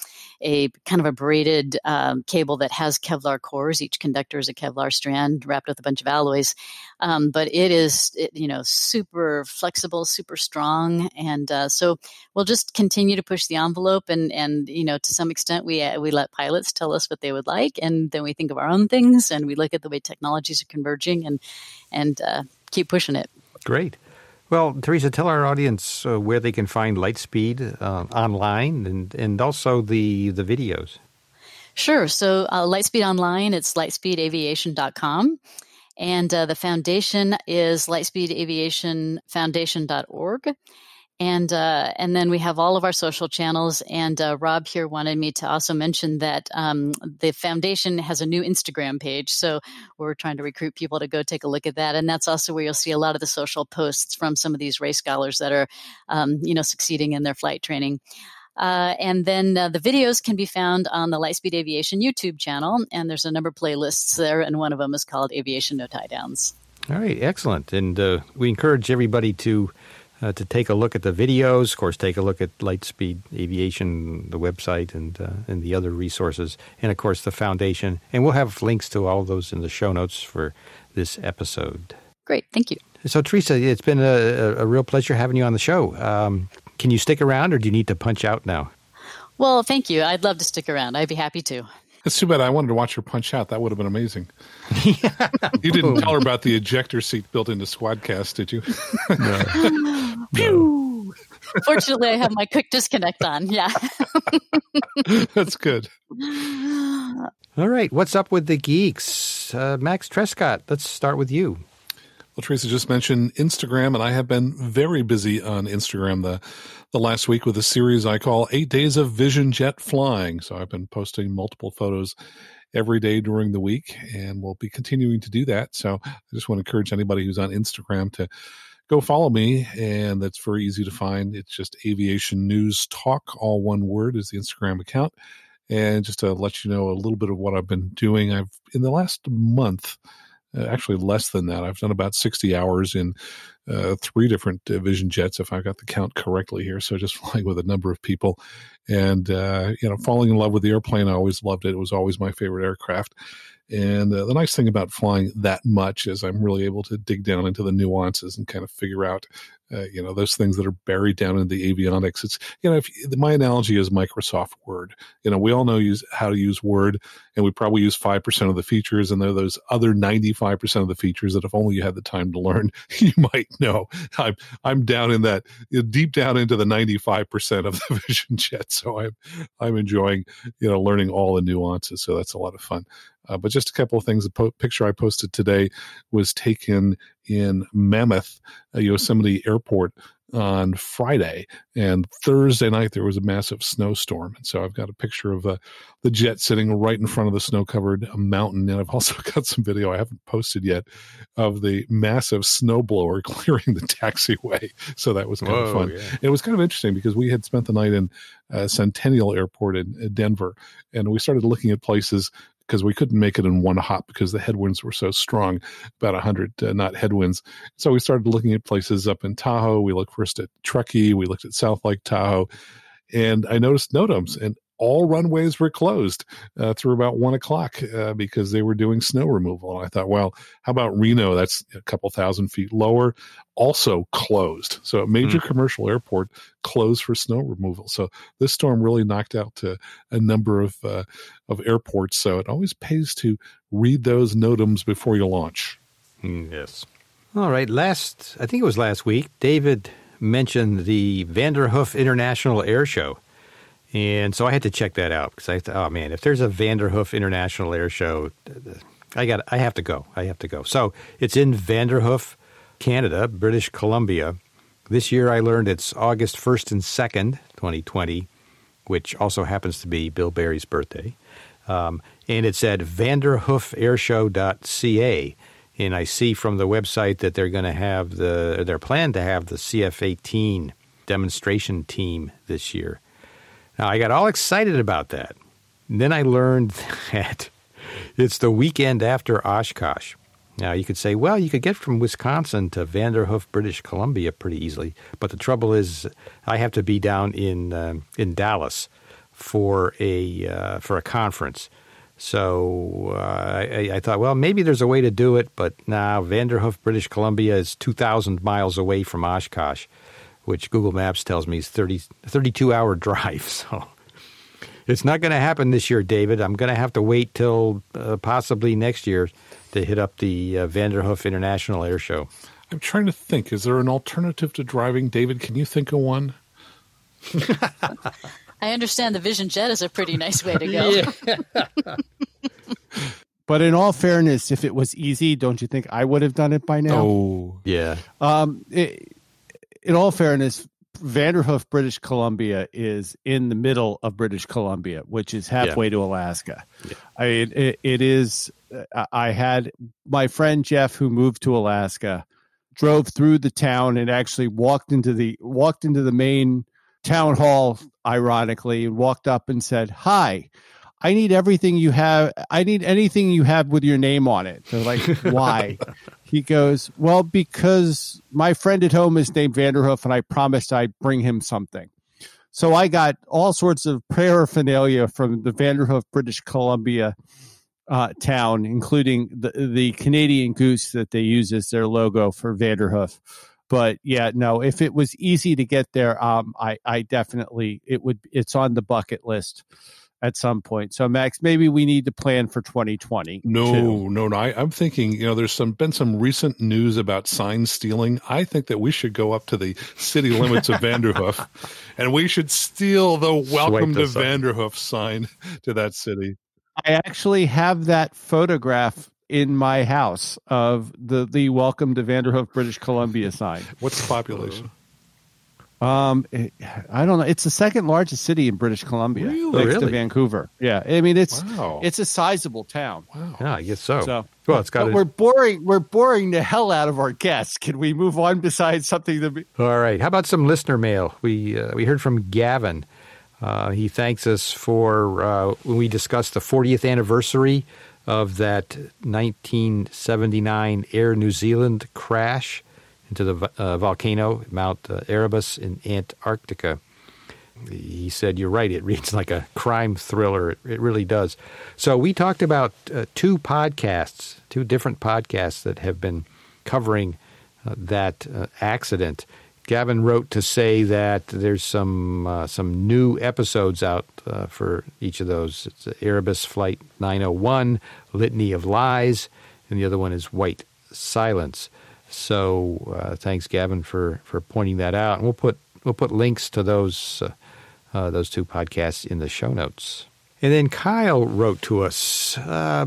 a kind of a braided cable that has Kevlar cores. Each conductor is a Kevlar strand wrapped with a bunch of alloys. But it is, super flexible, super strong. And so we'll just continue to push the envelope. And to some extent, we let pilots tell us what they would like. And then we think of our own things, and we look at the way technologies are converging and keep pushing it. Great. Well, Teresa, tell our audience where they can find Lightspeed online and also the videos. Sure. So Lightspeed online, it's lightspeedaviation.com. And the foundation is lightspeedaviationfoundation.org. And then we have all of our social channels. And Rob here wanted me to also mention that the foundation has a new Instagram page. So we're trying to recruit people to go take a look at that. And that's also where you'll see a lot of the social posts from some of these race scholars that are, succeeding in their flight training. And then the videos can be found on the Lightspeed Aviation YouTube channel. And there's a number of playlists there. And one of them is called Aviation No Tie Downs. All right. Excellent. And we encourage everybody to take a look at the videos. Of course, take a look at Lightspeed Aviation, the website, and the other resources, and of course the foundation. And we'll have links to all of those in the show notes for this episode. Great, thank you. So, Teresa, it's been a real pleasure having you on the show. Can you stick around, or do you need to punch out now? Well, thank you. I'd love to stick around. I'd be happy to. It's too bad. I wanted to watch her punch out. That would have been amazing. You didn't tell her about the ejector seat built into Squadcast, did you? No. Fortunately, I have my quick disconnect on. Yeah. That's good. All right. What's up with the geeks? Max Trescott, let's start with you. Well, Teresa just mentioned Instagram, and I have been very busy on Instagram the last week with a series I call 8 Days of Vision Jet Flying. So I've been posting multiple photos every day during the week, and we'll be continuing to do that. So I just want to encourage anybody who's on Instagram to go follow me, and that's very easy to find. It's just Aviation News Talk, all one word, is the Instagram account. And just to let you know a little bit of what I've been doing, in the last month, actually less than that, I've done about 60 hours in 3 different Vision jets, if I got the count correctly here. So just flying with a number of people, and falling in love with the airplane. I always loved it. It was always my favorite aircraft. And the nice thing about flying that much is I'm really able to dig down into the nuances and kind of figure out, those things that are buried down in the avionics. It's, my analogy is Microsoft Word. We all know how to use Word, and we probably use 5% of the features, and there are those other 95% of the features that if only you had the time to learn, you might know. I'm down in that, deep down into the 95% of the Vision jet. So I'm enjoying, learning all the nuances. So that's a lot of fun. But just a couple of things. The picture I posted today was taken in Mammoth, Yosemite Airport on Friday, and Thursday night there was a massive snowstorm. And so I've got a picture of the jet sitting right in front of the snow-covered mountain. And I've also got some video I haven't posted yet of the massive snowblower clearing the taxiway. So that was kind of fun. Yeah. It was kind of interesting because we had spent the night in Centennial Airport in Denver, and we started looking at places because we couldn't make it in one hop because the headwinds were so strong, about 100 knot headwinds. So we started looking at places up in Tahoe. We looked first at Truckee. We looked at South Lake Tahoe. And I noticed NOTAMs, and all runways were closed through about 1 o'clock because they were doing snow removal. And I thought, well, how about Reno? That's a couple thousand feet lower, also closed. So a major commercial airport closed for snow removal. So this storm really knocked out a number of airports. So it always pays to read those NOTAMs before you launch. Yes. All right. I think it was last week, David mentioned the Vanderhoof International Air Show. And so I had to check that out because I thought, oh man, if there's a Vanderhoof International Air Show, I have to go. So it's in Vanderhoof, Canada, British Columbia. This year I learned it's August 1st and 2nd, 2020, which also happens to be Bill Barry's birthday. And it's at vanderhoofairshow.ca. And I see from the website that they're going to have they're planned to have the CF-18 demonstration team this year. Now, I got all excited about that. And then I learned that it's the weekend after Oshkosh. Now, you could say, well, you could get from Wisconsin to Vanderhoof, British Columbia pretty easily. But the trouble is I have to be down in Dallas for a conference. So I thought, well, maybe there's a way to do it. But now Vanderhoof, British Columbia is 2,000 miles away from Oshkosh, which Google Maps tells me is 32-hour drive. So it's not going to happen this year, David. I'm going to have to wait till possibly next year to hit up the Vanderhoof International Air Show. I'm trying to think. Is there an alternative to driving? David, can you think of one? I understand the Vision Jet is a pretty nice way to go. Yeah. But in all fairness, if it was easy, don't you think I would have done it by now? Oh, yeah. In all fairness, Vanderhoof, British Columbia is in the middle of British Columbia, which is halfway to Alaska. Yeah. It is. I had my friend Jeff, who moved to Alaska, drove through the town and actually walked into the main town hall, ironically, and walked up and said, "Hi, I need everything you have. I need anything you have with your name on it." They're like, "Why?" He goes, "Well, because my friend at home is named Vanderhoof, and I promised I'd bring him something." So I got all sorts of paraphernalia from the Vanderhoof, British Columbia town, including the Canadian goose that they use as their logo for Vanderhoof. But yeah, no, if it was easy to get there, I definitely it's on the bucket list at some point. So Max, maybe we need to plan for 2020. No. I'm thinking, there's been some recent news about sign stealing. I think that we should go up to the city limits of Vanderhoof and we should steal the Welcome to Vanderhoof sign to that city. I actually have that photograph in my house of the Welcome to Vanderhoof, British Columbia sign. What's the population? I don't know. It's the second largest city in British Columbia, next to Vancouver. Yeah, I mean it's a sizable town. Wow. Yeah, I guess so. Well, it's got. We're boring the hell out of our guests. Can we move on besides something that? All right. How about some listener mail? We heard from Gavin. He thanks us for when we discussed the 40th anniversary of that 1979 Air New Zealand crash into the volcano, Mount Erebus in Antarctica. He said, you're right, it reads like a crime thriller. It really does. So we talked about two different podcasts that have been covering that accident. Gavin wrote to say that there's some new episodes out for each of those. It's Erebus Flight 901, Litany of Lies, and the other one is White Silence. So thanks, Gavin, for pointing that out. And we'll put links to those two podcasts in the show notes. And then Kyle wrote to us,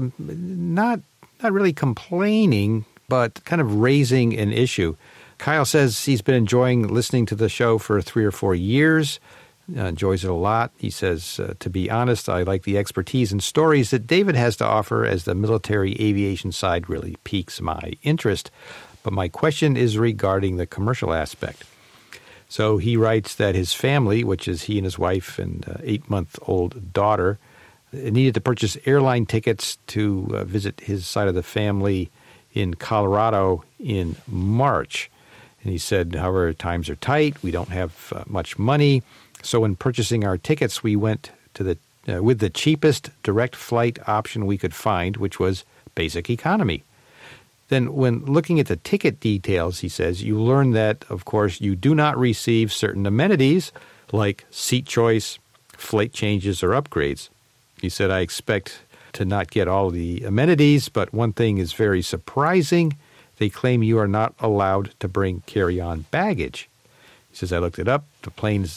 not really complaining, but kind of raising an issue. Kyle says he's been enjoying listening to the show for 3 or 4 years, enjoys it a lot. He says, to be honest, I like the expertise and stories that David has to offer, as the military aviation side really piques my interest. But my question is regarding the commercial aspect. So he writes that his family, which is he and his wife and 8-month-old daughter, needed to purchase airline tickets to visit his side of the family in Colorado in March. And he said, however, times are tight. We don't have much money. So in purchasing our tickets, we went to with the cheapest direct flight option we could find, which was basic economy. Then when looking at the ticket details, he says, you learn that, of course, you do not receive certain amenities like seat choice, flight changes, or upgrades. He said, I expect to not get all the amenities, but one thing is very surprising. They claim you are not allowed to bring carry-on baggage. He says, I looked it up. The plane's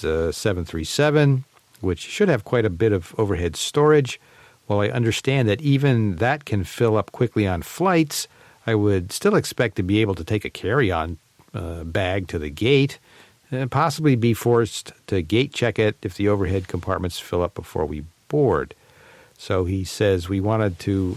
737, which should have quite a bit of overhead storage. While I understand that even that can fill up quickly on flights, I would still expect to be able to take a carry-on bag to the gate and possibly be forced to gate check it if the overhead compartments fill up before we board. So he says we wanted to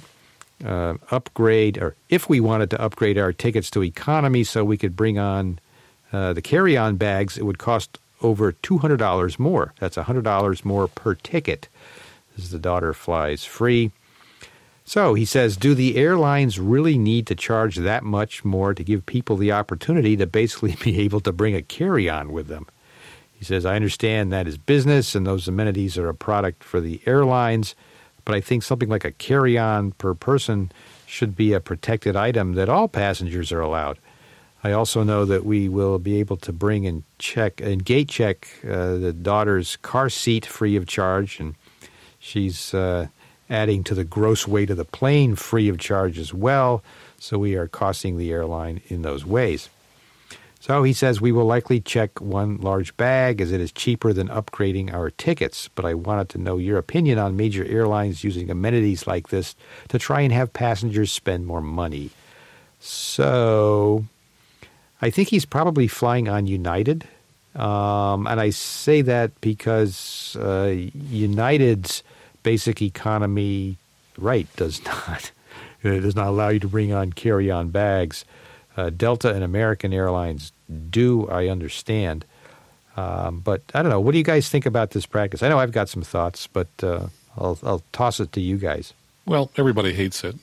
upgrade, or if we wanted to upgrade our tickets to economy so we could bring on the carry-on bags, it would cost over $200 more. That's $100 more per ticket, as the daughter flies free. So he says, do the airlines really need to charge that much more to give people the opportunity to basically be able to bring a carry-on with them? He says, I understand that is business and those amenities are a product for the airlines, but I think something like a carry-on per person should be a protected item that all passengers are allowed. I also know that we will be able to bring and gate check the daughter's car seat free of charge, and she's adding to the gross weight of the plane free of charge as well, so we are costing the airline in those ways. So he says we will likely check one large bag as it is cheaper than upgrading our tickets, but I wanted to know your opinion on major airlines using amenities like this to try and have passengers spend more money. So I think he's probably flying on United, and I say that because United's basic economy does not allow you to bring on carry-on bags. Delta and American Airlines do, I understand. But I don't know. What do you guys think about this practice? I know I've got some thoughts, but I'll toss it to you guys. Well, everybody hates it.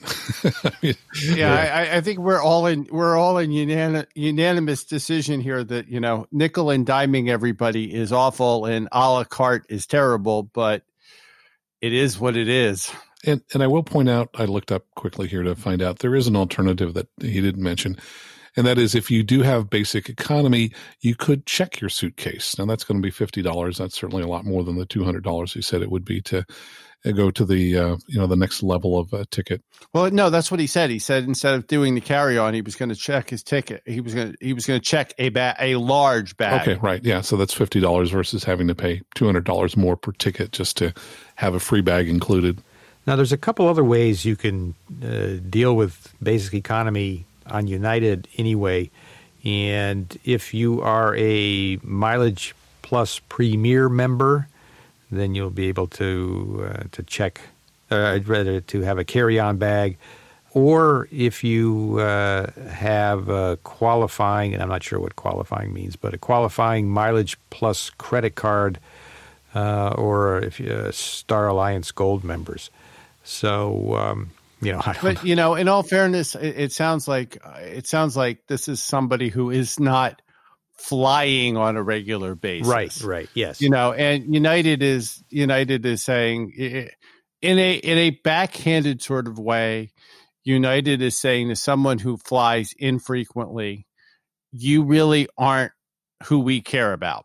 I think we're all in unanimous decision here that, nickel and diming everybody is awful and a la carte is terrible, but it is what it is. And I will point out, I looked up quickly here to find out there is an alternative that he didn't mention. And that is, if you do have basic economy, you could check your suitcase. Now that's going to be $50. That's certainly a lot more than the $200 he said it would be to go to the the next level of a ticket. Well, no, that's what he said. He said instead of doing the carry-on, he was going to check his ticket. He was going to check a large bag. Okay, right, yeah. So that's $50 versus having to pay $200 more per ticket just to have a free bag included. Now, there's a couple other ways you can deal with basic economy on United anyway. And if you are a Mileage Plus Premier member, then you'll be able to check, to have a carry-on bag. Or if you have qualifying, and I'm not sure what qualifying means, but a qualifying Mileage Plus credit card or if Star Alliance Gold members. So, but in all fairness, it sounds like this is somebody who is not flying on a regular basis. Right. Yes. And United is saying in a backhanded sort of way, United is saying to someone who flies infrequently, you really aren't who we care about.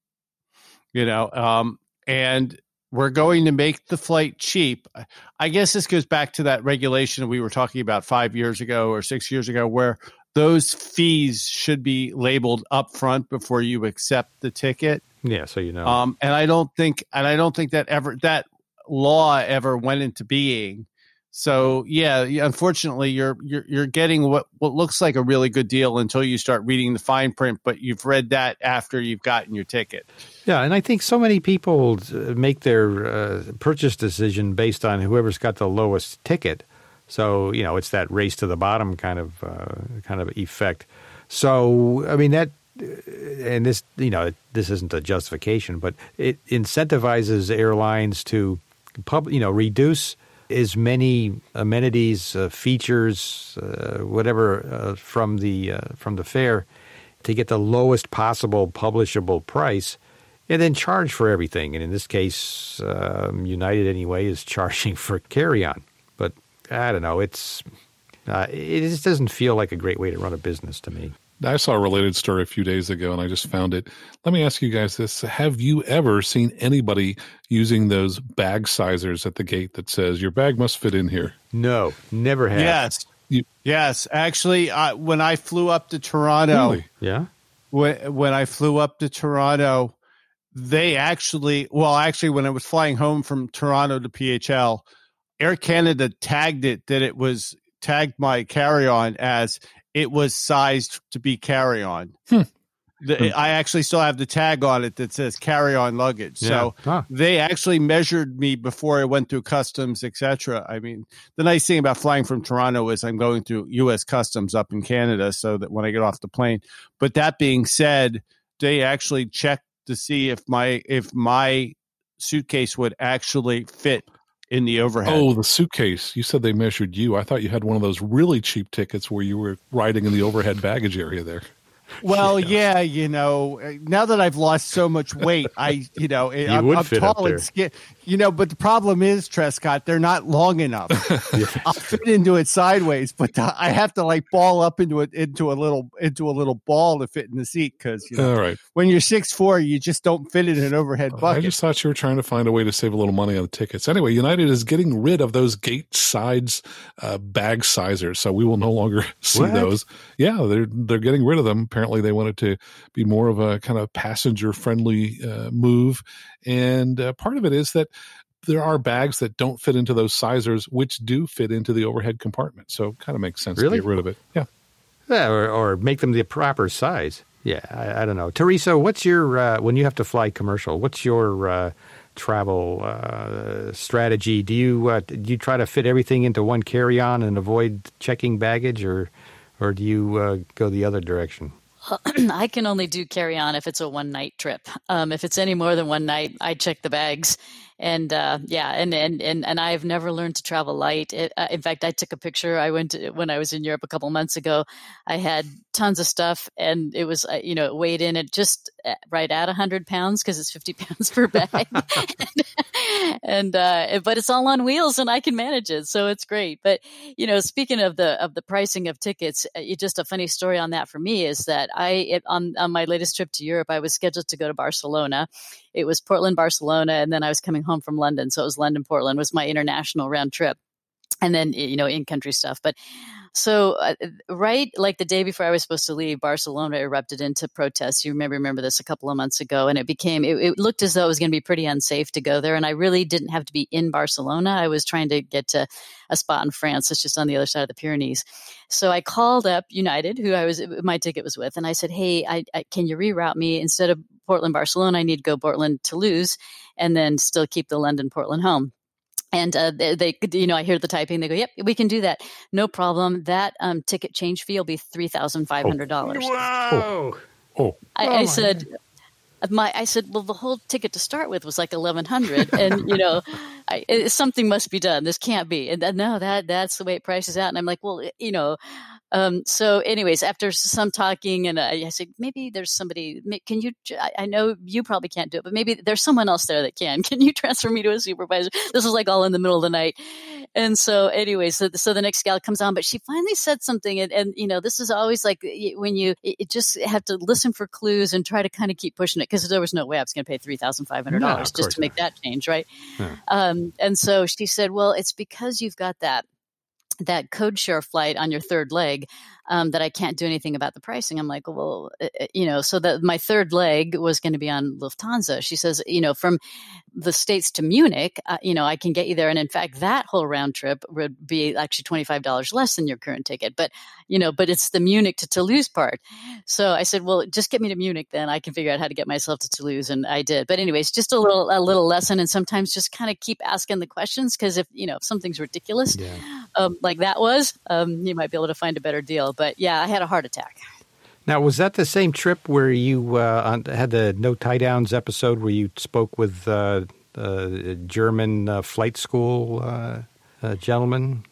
And we're going to make the flight cheap. I guess this goes back to that regulation we were talking about 5 years ago or 6 years ago, where those fees should be labeled up front before you accept the ticket. Yeah, so you know. And I don't think that law ever went into being. So yeah, unfortunately, you're getting what looks like a really good deal until you start reading the fine print, but you've read that after you've gotten your ticket. Yeah, and I think so many people make their purchase decision based on whoever's got the lowest ticket. So it's that race to the bottom kind of effect. So I mean that, and this this isn't a justification, but it incentivizes airlines to reduce as many amenities, features, whatever from the fare to get the lowest possible publishable price, and then charge for everything. And in this case, United anyway is charging for carry-on. But I don't know. It just doesn't feel like a great way to run a business to me. I saw a related story a few days ago, and I just found it. Let me ask you guys this. Have you ever seen anybody using those bag sizers at the gate that says, your bag must fit in here? No, never have. Yes. Yes. Actually, when I flew up to Toronto, really? Yeah. When I flew up to Toronto, they actually, when I was flying home from Toronto to PHL, Air Canada tagged my carry-on as it was sized to be carry-on. I actually still have the tag on it that says carry-on luggage. Yeah. So they actually measured me before I went through customs, etc. I mean, the nice thing about flying from Toronto is I'm going through U.S. customs up in Canada, so that when I get off the plane. But that being said, they actually checked to see if my suitcase would actually fit in the overhead. Oh, the suitcase. You said they measured you. I thought you had one of those really cheap tickets where you were riding in the overhead baggage area there. Well, yeah, now that I've lost so much weight, I'm tall and skinny, but the problem is, Trescott, they're not long enough. I'll fit into it sideways, but I have to ball up into a little ball to fit in the seat because all right. When you're 6'4", you just don't fit in an overhead bucket. I just thought you were trying to find a way to save a little money on the tickets. Anyway, United is getting rid of those gate sides bag sizers, so we will no longer see those. Yeah, they're getting rid of them. Apparently, they wanted to be more of a kind of passenger-friendly move. And part of it is that there are bags that don't fit into those sizers, which do fit into the overhead compartment. So it kind of makes sense to get rid of it. Yeah. Or make them the proper size. Yeah, I don't know. Teresa, what's your, when you have to fly commercial, what's your travel strategy? Do you try to fit everything into one carry-on and avoid checking baggage, or do you go the other direction? I can only do carry-on if it's a one-night trip. If it's any more than one night, I check the bags. And and I've never learned to travel light. In fact, I took a picture. When I was in Europe a couple months ago. I had tons of stuff, and it was it weighed in at just right at 100 pounds because it's 50 pounds per bag. But it's all on wheels, and I can manage it, so it's great. But speaking of the pricing of tickets, just a funny story on that for me is that on my latest trip to Europe, I was scheduled to go to Barcelona. It was Portland, Barcelona, and then I was coming home from London. So it was London, Portland was my international round trip. And then, in-country stuff. But so right like the day before I was supposed to leave, Barcelona erupted into protests. You remember this a couple of months ago. And it looked as though it was going to be pretty unsafe to go there. And I really didn't have to be in Barcelona. I was trying to get to a spot in France. It's just on the other side of the Pyrenees. So I called up United, my ticket was with, and I said, hey, can you reroute me? Instead of Portland, Barcelona, I need to go Portland, Toulouse, and then still keep the London, Portland home. And they I hear the typing. They go, "Yep, we can do that. No problem. That ticket change fee will be $3,500." Wow! I said, I said, well, the whole ticket to start with was like $1,100, and something must be done. This can't be. And no, that's the way it prices out. And I'm like, well, so anyways, after some talking, and I said, maybe there's somebody. Can you? I know you probably can't do it, but maybe there's someone else there that can. Can you transfer me to a supervisor? This was like all in the middle of the night. And so anyways, so the next gal comes on, but she finally said something, and this is always like when you just have to listen for clues and try to kind of keep pushing it, because there was no way I was going to pay $3,500 just to make that change, right? Yeah. And so she said, well, it's because you've got that code share flight on your third leg that I can't do anything about the pricing. I'm like, well, so that my third leg was going to be on Lufthansa. She says, from the States to Munich, I can get you there. And in fact, that whole round trip would be actually $25 less than your current ticket. But it's the Munich to Toulouse part. So I said, well, just get me to Munich, then I can figure out how to get myself to Toulouse. And I did. But anyways, just a little lesson. And sometimes just kind of keep asking the questions, because if something's ridiculous, like that was, you might be able to find a better deal. But yeah, I had a heart attack. Now, was that the same trip where you had the No Tie Downs episode where you spoke with German flight school gentleman?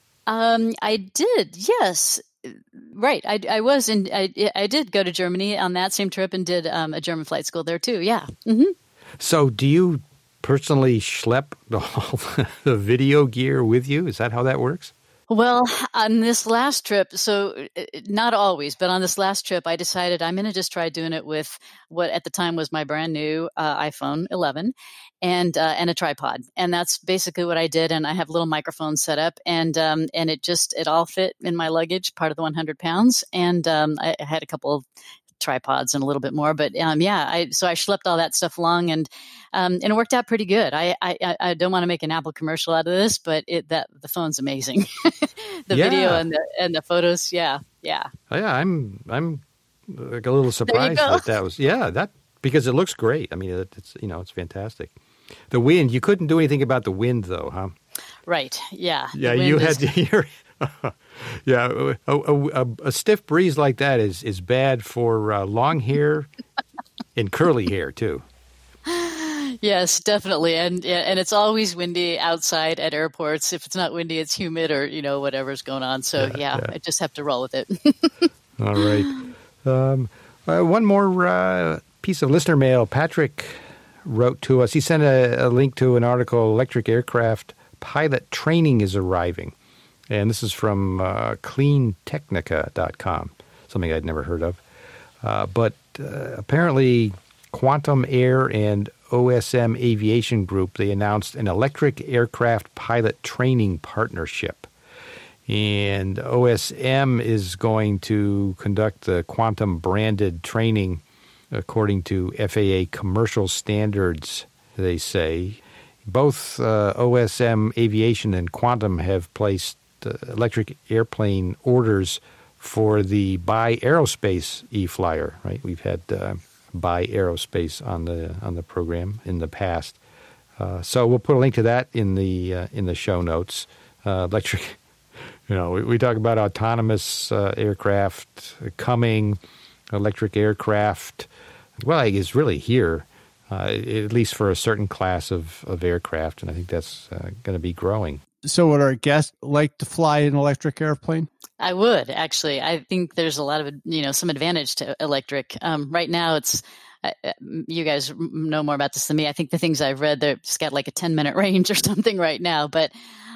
I did, yes. Right. I was in. I did go to Germany on that same trip and did a German flight school there too. Yeah. Mm-hmm. So do you personally schlep the video gear with you? Is that how that works? Well, on this last trip, so not always, but on this last trip, I decided I'm going to just try doing it with what at the time was my brand new iPhone 11 and a tripod. And that's basically what I did. And I have a little microphone set up, and it all fit in my luggage, part of the 100 pounds. And I had a couple of tripods and a little bit more, but so I schlepped all that stuff along, and it worked out pretty good. I don't want to make an Apple commercial out of this, but the phone's amazing. The video and the photos, yeah. Oh, yeah, I'm like a little surprised that was that, because it looks great. I mean, it's fantastic. The wind, you couldn't do anything about the wind, though, huh? Right. Yeah. Yeah, you had to. Yeah, a stiff breeze like that is bad for long hair and curly hair too. Yes, definitely, and it's always windy outside at airports. If it's not windy, it's humid or whatever's going on. So I just have to roll with it. All right. One more piece of listener mail. Patrick wrote to us. He sent a link to an article. Electric aircraft pilot training is arriving. And this is from cleantechnica.com, something I'd never heard of. But apparently Quantum Air and OSM Aviation Group, they announced an electric aircraft pilot training partnership. And OSM is going to conduct the Quantum branded training according to FAA commercial standards, they say. Both OSM Aviation and Quantum have placed electric airplane orders for the Buy Aerospace eFlyer, right? We've had Buy Aerospace on the program in the past. So we'll put a link to that in the show notes. Electric, we talk about autonomous aircraft coming, electric aircraft. Well, I guess really here, at least for a certain class of aircraft, and I think that's going to be growing. So would our guest like to fly an electric airplane? I would, actually. I think there's a lot of, some advantage to electric. Right now, it's, you guys know more about this than me. I think the things I've read, it's got like a 10-minute range or something right now. But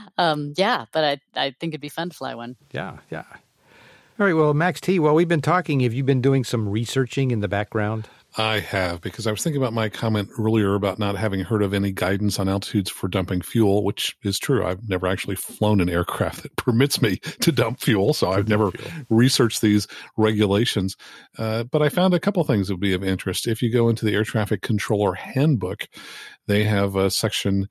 but I think it'd be fun to fly one. Yeah. All right, well, Max T., while we've been talking, have you been doing some researching in the background? I have, because I was thinking about my comment earlier about not having heard of any guidance on altitudes for dumping fuel, which is true. I've never actually flown an aircraft that permits me to dump fuel, so I've never researched these regulations. But I found a couple things that would be of interest. If you go into the Air Traffic Controller Handbook, they have a section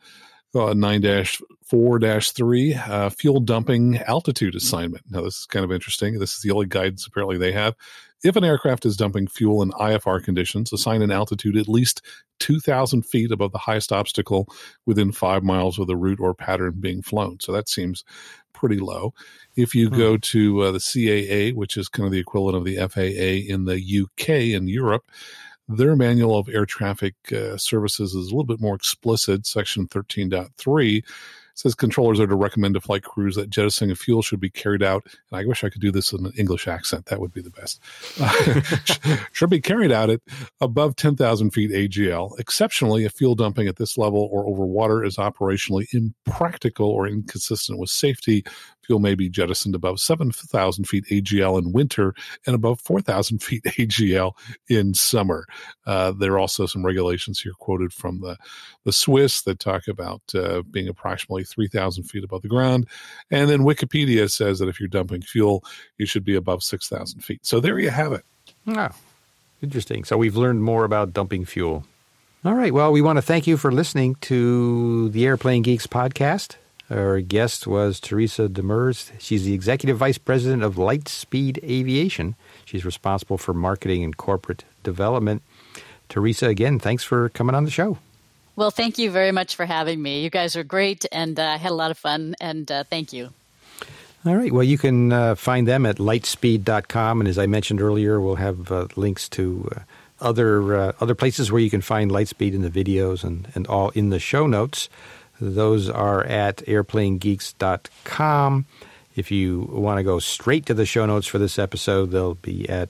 9-4-3, fuel dumping altitude assignment. Now, this is kind of interesting. This is the only guidance apparently they have. If an aircraft is dumping fuel in IFR conditions, assign an altitude at least 2,000 feet above the highest obstacle within 5 miles of the route or pattern being flown. So that seems pretty low. If you go to the CAA, which is kind of the equivalent of the FAA in the UK and Europe, Their manual of air traffic services is a little bit more explicit. Section 13.3 says controllers are to recommend to flight crews that jettisoning of fuel should be carried out. And I wish I could do this in an English accent. That would be the best. Should be carried out at above 10,000 feet AGL. Exceptionally, if fuel dumping at this level or over water is operationally impractical or inconsistent with safety, fuel may be jettisoned above 7,000 feet AGL in winter and above 4,000 feet AGL in summer. There are also some regulations here quoted from the Swiss that talk about being approximately 3,000 feet above the ground. And then Wikipedia says that if you're dumping fuel, you should be above 6,000 feet. So there you have it. Oh, interesting. So we've learned more about dumping fuel. All right. Well, we want to thank you for listening to the Airplane Geeks podcast. Our guest was Teresa Demers. She's the Executive Vice President of Lightspeed Aviation. She's responsible for marketing and corporate development. Teresa, again, thanks for coming on the show. Well, thank you very much for having me. You guys are great, and I had a lot of fun, and thank you. All right. Well, you can find them at lightspeed.com, and as I mentioned earlier, we'll have links to other places where you can find Lightspeed in the videos and all in the show notes. Those are at airplanegeeks.com. If you want to go straight to the show notes for this episode, they'll be at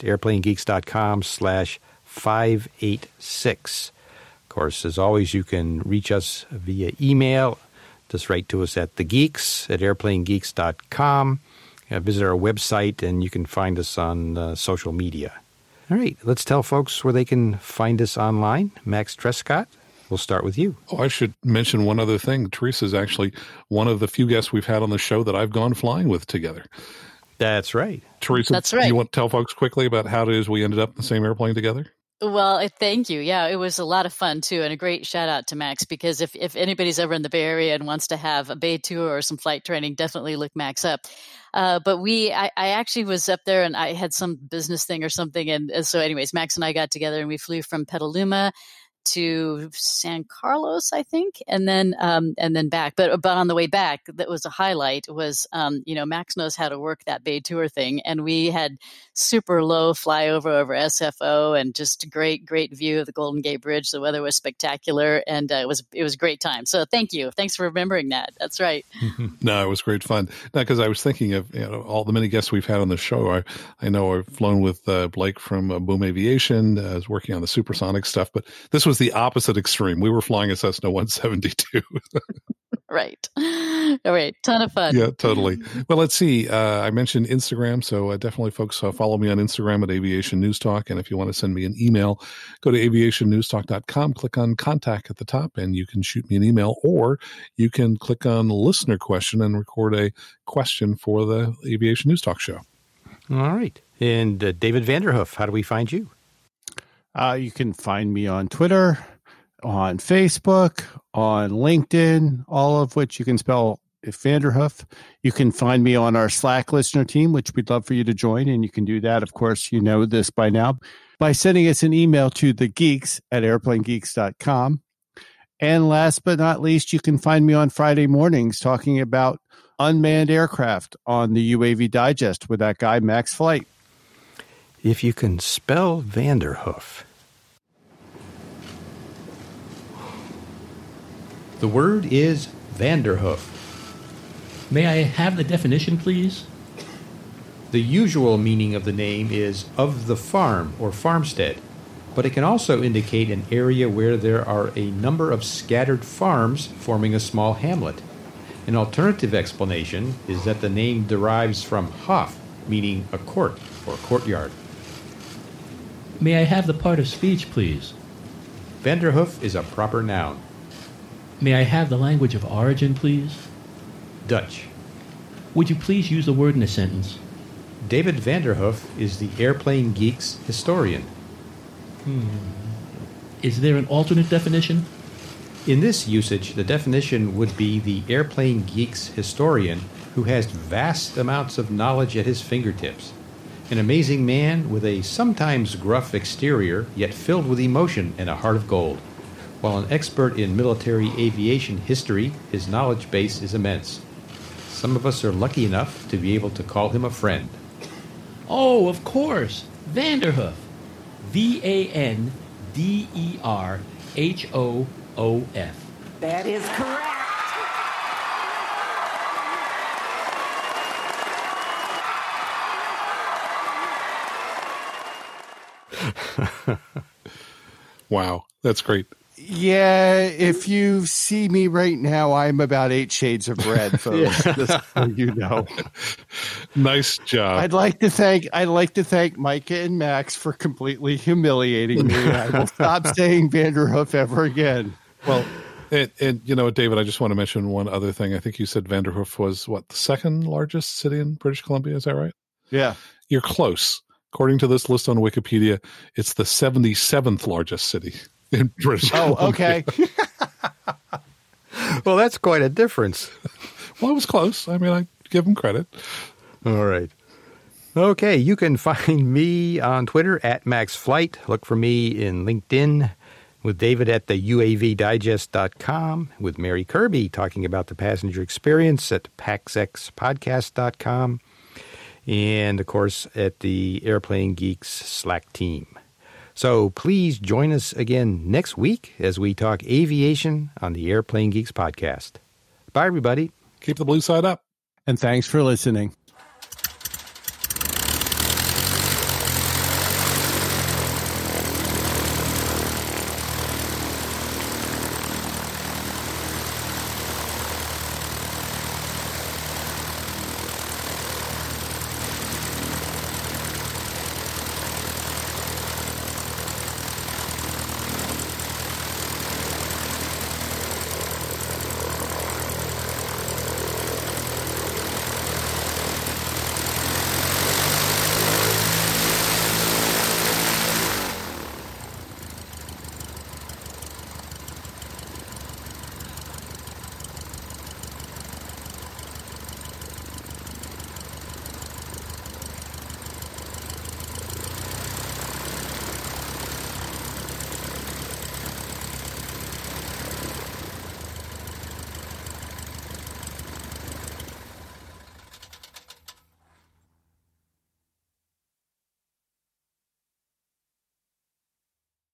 airplanegeeks.com/586. Of course, as always, you can reach us via email. Just write to us at thegeeks@airplanegeeks.com. Visit our website, and you can find us on social media. All right, let's tell folks where they can find us online. Max Trescott, we'll start with you. Oh, I should mention one other thing. Teresa is actually one of the few guests we've had on the show that I've gone flying with together. That's right. Teresa, That's right. Do you want to tell folks quickly about how it is we ended up in the same airplane together? Well, thank you. Yeah, it was a lot of fun, too, and a great shout-out to Max, because if anybody's ever in the Bay Area and wants to have a Bay tour or some flight training, definitely look Max up. But I actually was up there, and I had some business thing or something, and so anyways, Max and I got together, and we flew from Petaluma to San Carlos, I think, and then back. But on the way back, that was a highlight. Was Max knows how to work that Bay tour thing, and we had super low flyover over SFO and just great view of the Golden Gate Bridge. The weather was spectacular, and it was a great time. So thank you, thanks for remembering that. That's right. No, it was great fun. Now, because I was thinking of all the many guests we've had on the show. I know I've flown with Blake from Boom Aviation. I was working on the supersonic stuff, but this was the opposite extreme. We were flying a Cessna 172. Right. All right. Ton of fun. Yeah, totally. Well, let's see. I mentioned Instagram, so definitely folks follow me on Instagram at Aviation News Talk. And if you want to send me an email, go to aviationnewstalk.com, click on contact at the top, and you can shoot me an email, or you can click on listener question and record a question for the Aviation News Talk show. All right. And David Vanderhoof, how do we find you? You can find me on Twitter, on Facebook, on LinkedIn, all of which you can spell Vanderhoof. You can find me on our Slack listener team, which we'd love for you to join. And you can do that, of course, you know this by now, by sending us an email to thegeeks@airplanegeeks.com. And last but not least, you can find me on Friday mornings talking about unmanned aircraft on the UAV Digest with that guy, Max Flight. If you can spell Vanderhoof. The word is Vanderhoof. May I have the definition, please? The usual meaning of the name is of the farm or farmstead, but it can also indicate an area where there are a number of scattered farms forming a small hamlet. An alternative explanation is that the name derives from Hof, meaning a court or courtyard. May I have the part of speech, please? Vanderhoof is a proper noun. May I have the language of origin, please? Dutch. Would you please use the word in a sentence? David Vanderhoof is the Airplane Geeks historian. Is there an alternate definition? In this usage, the definition would be the Airplane Geeks historian who has vast amounts of knowledge at his fingertips. An amazing man with a sometimes gruff exterior, yet filled with emotion and a heart of gold. While an expert in military aviation history, his knowledge base is immense. Some of us are lucky enough to be able to call him a friend. Oh, of course. Vanderhoof. DERHOOF. That is correct. Wow, that's great. Yeah, if you see me right now, I'm about 8 shades of red, folks. Just so you know. Nice job. I'd like to thank Micah and Max for completely humiliating me. I will stop saying Vanderhoof ever again. Well, and you know, David, I just want to mention one other thing. I think you said Vanderhoof was the second largest city in British Columbia. Is that right? Yeah. You're close. According to this list on Wikipedia, it's the 77th largest city in British Columbia. Oh, okay. Well, that's quite a difference. Well, it was close. I mean, I give them credit. All right. Okay, you can find me on Twitter at MaxFlight. Look for me in LinkedIn with David at the UAVdigest.com, with Mary Kirby talking about the passenger experience at PaxXPodcast.com, and, of course, at the Airplane Geeks Slack team. So please join us again next week as we talk aviation on the Airplane Geeks podcast. Bye, everybody. Keep the blue side up. And thanks for listening.